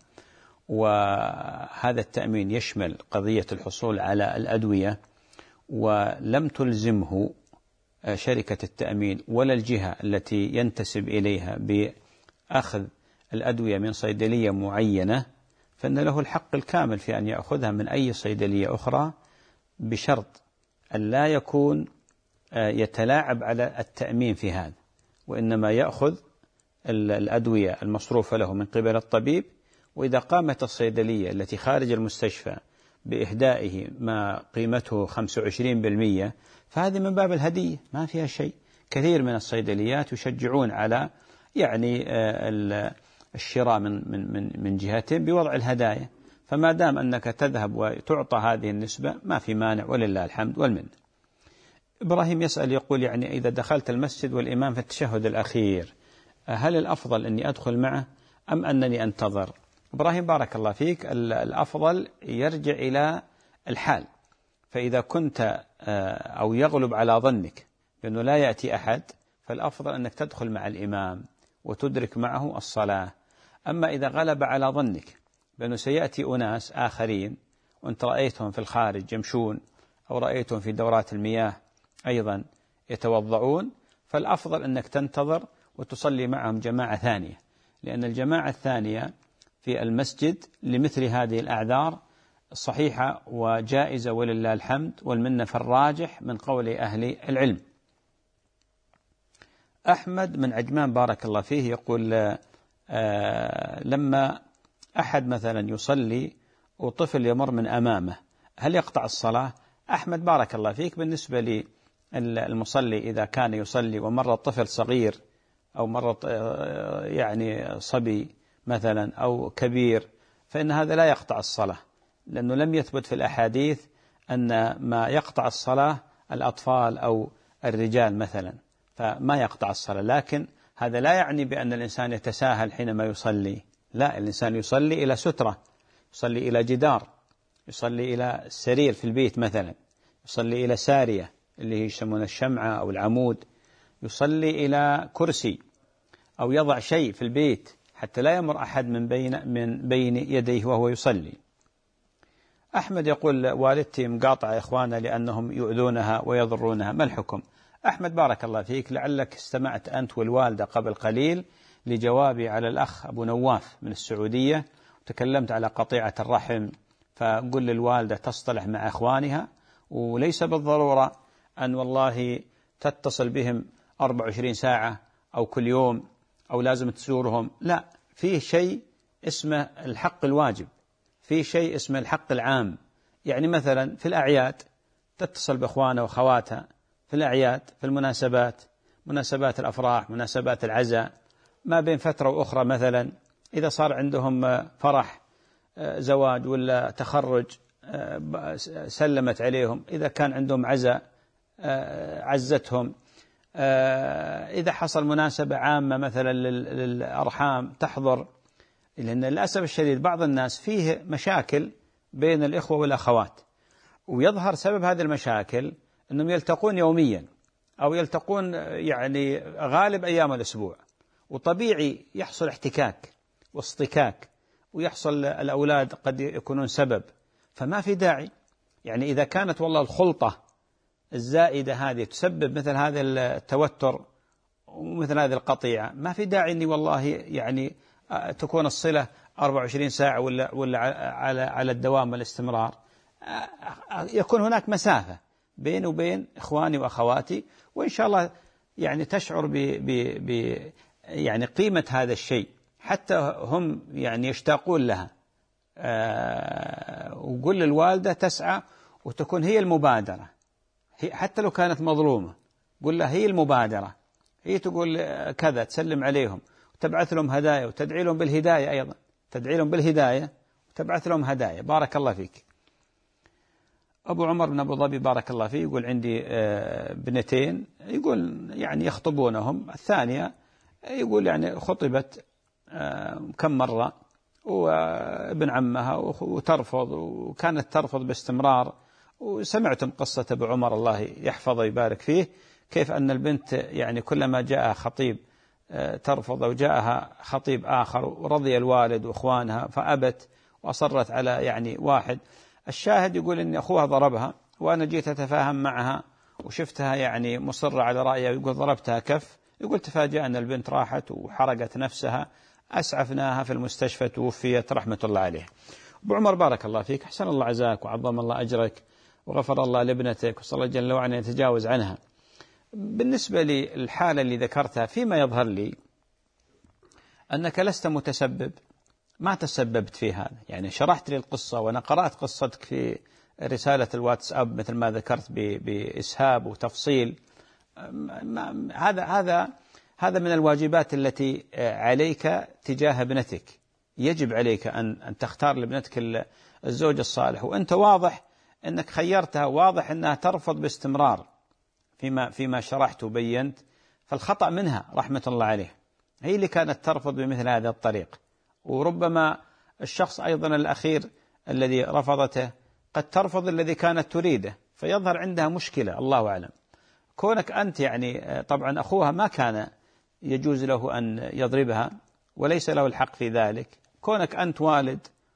وهذا التأمين يشمل قضية الحصول على الأدوية، ولم تلزمه شركة التأمين ولا الجهة التي ينتسب إليها بأخذ الأدوية من صيدلية معينة، فإن له الحق الكامل في أن يأخذها من أي صيدلية أخرى، بشرط أن لا يكون يتلاعب على التأمين في هذا، وإنما يأخذ الأدوية المصروفة له من قبل الطبيب. وإذا قامت الصيدلية التي خارج المستشفى بإهدائه ما قيمته 25%، فهذه من باب الهدية ما فيها شيء. كثير من الصيدليات يشجعون على يعني الشراء من جهتهم بوضع الهدايا، فما دام أنك تذهب وتعطى هذه النسبة ما في مانع، ولله الحمد والمنة. إبراهيم يسأل يقول يعني إذا دخلت المسجد والإمام في التشهد الأخير هل الأفضل أني أدخل معه أم أنني أنتظر؟ إبراهيم بارك الله فيك، الأفضل يرجع إلى الحال. فإذا كنت أو يغلب على ظنك بأنه لا يأتي أحد فالأفضل أنك تدخل مع الإمام وتدرك معه الصلاة. أما إذا غلب على ظنك بأنه سيأتي أناس آخرين وأنت رأيتهم في الخارج يمشون أو رأيتهم في دورات المياه أيضا يتوضعون، فالأفضل أنك تنتظر وتصلي معهم جماعة ثانية، لأن الجماعة الثانية في المسجد لمثل هذه الأعذار صحيحة وجائزة ولله الحمد والمنة، في الراجح من قول أهل العلم. أحمد من عجمان بارك الله فيه يقول لما أحد مثلا يصلي وطفل يمر من أمامه هل يقطع الصلاة؟ أحمد بارك الله فيك، بالنسبة للمصلي إذا كان يصلي ومر طفل صغير أو مر يعني صبي مثلا أو كبير فإن هذا لا يقطع الصلاة، لأنه لم يثبت في الأحاديث أن ما يقطع الصلاة الأطفال أو الرجال مثلا، فما يقطع الصلاة. لكن هذا لا يعني بأن الإنسان يتساهل حينما يصلي، لا، الإنسان يصلي إلى سترة، يصلي إلى جدار، يصلي إلى السرير في البيت مثلا، يصلي إلى سارية اللي يسمونها الشمعة أو العمود، يصلي إلى كرسي أو يضع شيء في البيت حتى لا يمر أحد من بين يديه وهو يصلي. أحمد يقول والدتي مقاطعة إخوانها لأنهم يؤذونها ويضرونها، ما الحكم؟ أحمد بارك الله فيك، لعلك استمعت أنت والوالدة قبل قليل لجوابي على الأخ أبو نواف من السعودية، وتكلمت على قطيعة الرحم، فقل للوالدة تصطلح مع إخوانها، وليس بالضرورة أن والله تتصل بهم 24 ساعة أو كل يوم أو لازم تزورهم، لا، فيه شيء اسمه الحق الواجب، فيه شيء اسمه الحق العام. يعني مثلا في الأعياد تتصل بإخوانها وأخواتها في الأعياد، في المناسبات، مناسبات الأفراح، مناسبات العزاء، ما بين فترة وأخرى مثلا إذا صار عندهم فرح زواج ولا تخرج سلمت عليهم، إذا كان عندهم عزاء عزتهم، إذا حصل مناسبة عامة مثلا للأرحام تحضر. لأن للأسف الشديد بعض الناس فيه مشاكل بين الإخوة والأخوات، ويظهر سبب هذه المشاكل أنهم يلتقون يوميا أو يلتقون يعني غالب أيام الأسبوع، وطبيعي يحصل احتكاك واصطكاك ويحصل الأولاد قد يكونون سبب، فما في داعي. يعني إذا كانت والله الخلطة الزائدة هذه تسبب مثل هذا التوتر ومثل هذه القطيعة، ما في داعي أني والله يعني تكون الصلة 24 ساعة ولا على الدوام والاستمرار. يكون هناك مسافة بيني وبين إخواني وأخواتي، وإن شاء الله يعني تشعر يعني قيمة هذا الشيء، حتى هم يعني يشتاقون لها. وقل للوالدة تسعى وتكون هي المبادرة، حتى لو كانت مظلومة قل لها هي المبادرة، هي تقول كذا، تسلم عليهم وتبعث لهم هدايا وتدعي لهم بالهداية، أيضا تدعي لهم بالهداية وتبعث لهم هدايا. بارك الله فيك. أبو عمر من أبو ظبي بارك الله فيه يقول عندي بنتين، يقول يعني يخطبونهم، الثانية يقول يعني خطبت كم مرة وابن عمها وترفض، وكانت ترفض باستمرار. وسمعتم قصة أبو عمر الله يحفظه ويبارك فيه، كيف أن البنت يعني كلما جاء خطيب ترفض، وجاءها خطيب آخر ورضي الوالد وإخوانها فأبت وأصرت على يعني واحد. الشاهد يقول إن أخوها ضربها، وأنا جيت أتفاهم معها وشفتها يعني مصرة على رأيها، يقول ضربتها كف، يقول تفاجأنا البنت راحت وحرقت نفسها، أسعفناها في المستشفى توفيت رحمة الله عليه. أبو عمر بارك الله فيك، أحسن الله عزاك وعظم الله أجرك وغفر الله لابنتك، وصلى الله جل وعلا يتجاوز عنها. بالنسبة للحالة اللي ذكرتها، فيما يظهر لي أنك لست متسبب، ما تسببت في هذا، يعني شرحت لي القصة وأنا قرأت قصتك في رسالة الواتساب مثل ما ذكرت بإسهاب وتفصيل. هذا من الواجبات التي عليك تجاه ابنتك، يجب عليك أن تختار لابنتك الزوج الصالح، وأنت واضح أنك خيرتها، واضح أنها ترفض باستمرار، فيما شرحت وبينت، فالخطأ منها رحمة الله عليه، هي اللي كانت ترفض بمثل هذا الطريق. وربما الشخص أيضا الأخير الذي رفضته قد ترفض الذي كانت تريده، فيظهر عندها مشكلة، الله أعلم. كونك أنت يعني طبعا أخوها ما كان يجوز له أن يضربها وليس له الحق في ذلك، كونك أنت والد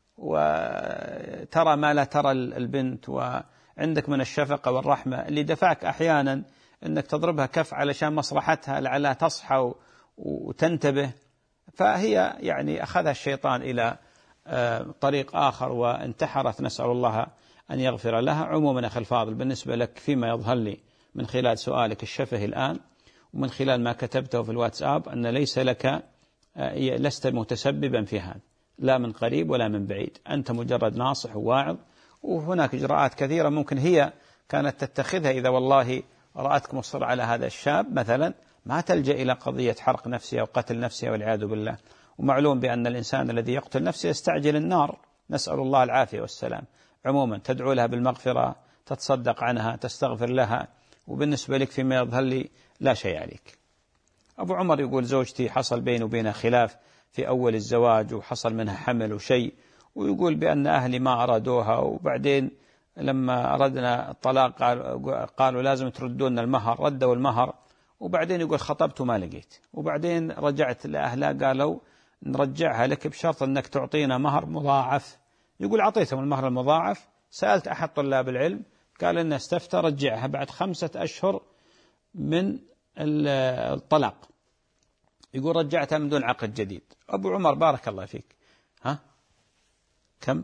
وترى ما لا ترى البنت وعندك من الشفقة والرحمة اللي دفعك أحيانا أنك تضربها كف علشان مصلحتها لعلها تصحى وتنتبه، فهي يعني أخذها الشيطان إلى طريق آخر وانتحرت، نسأل الله أن يغفر لها. عموما أخي الفاضل، بالنسبة لك فيما يظهر لي من خلال سؤالك الشفهي الآن ومن خلال ما كتبته في الواتساب أن ليس لك، لست متسببا في هذا، لا من قريب ولا من بعيد، أنت مجرد ناصح وواعظ، وهناك إجراءات كثيرة ممكن هي كانت تتخذها إذا والله رأتك مصر على هذا الشاب مثلا، ما تلجأ إلى قضية حرق نفسها أو قتل نفسها والعياذ بالله. ومعلوم بأن الإنسان الذي يقتل نفسه يستعجل النار، نسأل الله العافية والسلام. عموما تدعو لها بالمغفرة، تتصدق عنها، تستغفر لها، وبالنسبة لك فيما يظهر لي لا شيء عليك. أبو عمر يقول زوجتي حصل بيني وبينها خلاف في أول الزواج وحصل منها حمل وشيء، ويقول بأن أهلي ما أرادوها، وبعدين لما أردنا الطلاق قالوا لازم تردون المهر، ردوا المهر، وبعدين يقول خطبت وما لقيت، وبعدين رجعت لأهلها قالوا نرجعها لك بشرط أنك تعطينا مهر مضاعف. يقول أعطيتهم المهر المضاعف، سألت أحد طلاب العلم قال إنه استفتى رجعها بعد 5 أشهر من الطلاق، يقول رجعتها من دون عقد جديد. أبو عمر بارك الله فيك، ها كم؟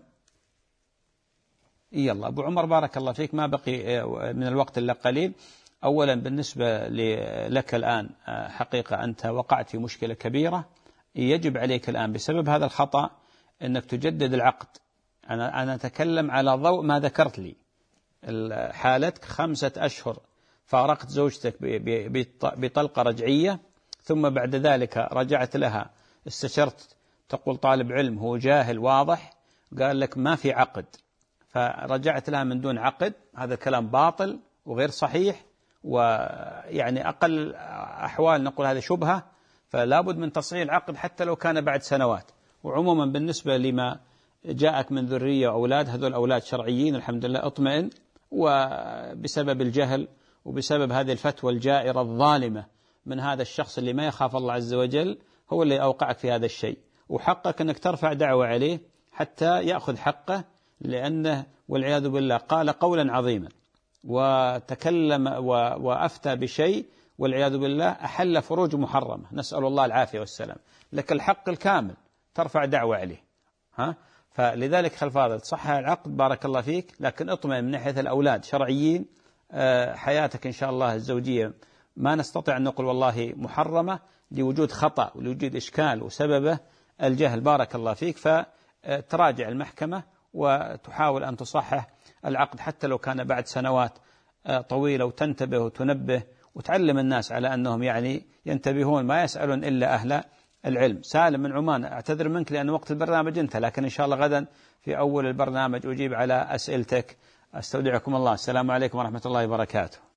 يلا أبو عمر بارك الله فيك، ما بقي من الوقت إلا قليل. أولا بالنسبة لك الآن حقيقة أنت وقعت في مشكلة كبيرة، يجب عليك الآن بسبب هذا الخطأ أنك تجدد العقد. أنا أتكلم على ضوء ما ذكرت لي، حالتك 5 أشهر فارقت زوجتك بطلقة رجعية، ثم بعد ذلك رجعت لها، استشرت تقول طالب علم هو جاهل واضح قال لك ما في عقد، فرجعت لها من دون عقد، هذا الكلام باطل وغير صحيح، ويعني أقل أحوال نقول هذا شبهة، فلا بد من تصحيح العقد حتى لو كان بعد سنوات. وعموما بالنسبة لما جاءك من ذرية وأولاد، هذول أولاد شرعيين الحمد لله، اطمئن. وبسبب الجهل وبسبب هذه الفتوى الجائرة الظالمة من هذا الشخص اللي ما يخاف الله عز وجل هو اللي أوقعك في هذا الشيء، وحقك أنك ترفع دعوة عليه حتى يأخذ حقه، لأنه والعياذ بالله قال قولا عظيما وتكلم وأفتى بشيء والعياذ بالله أحل فروج محرمة، نسأل الله العافية والسلام. لك الحق الكامل ترفع دعوة عليه، فلذلك خلفاضل صحح العقد بارك الله فيك، لكن اطمئن من ناحية الأولاد شرعيين، حياتك إن شاء الله الزوجية ما نستطيع أن نقول والله محرمة لوجود خطأ ولوجود إشكال وسببه الجهل، بارك الله فيك. فتراجع المحكمة وتحاول أن تصحح العقد حتى لو كان بعد سنوات طويلة، وتنتبه وتنبه وتعلم الناس على أنهم يعني ينتبهون، ما يسألون إلا أهل العلم. سالم من عمان، أعتذر منك لأن وقت البرنامج انتهى، لكن إن شاء الله غدا في أول البرنامج أجيب على أسئلتك. أستودعكم الله، السلام عليكم ورحمة الله وبركاته.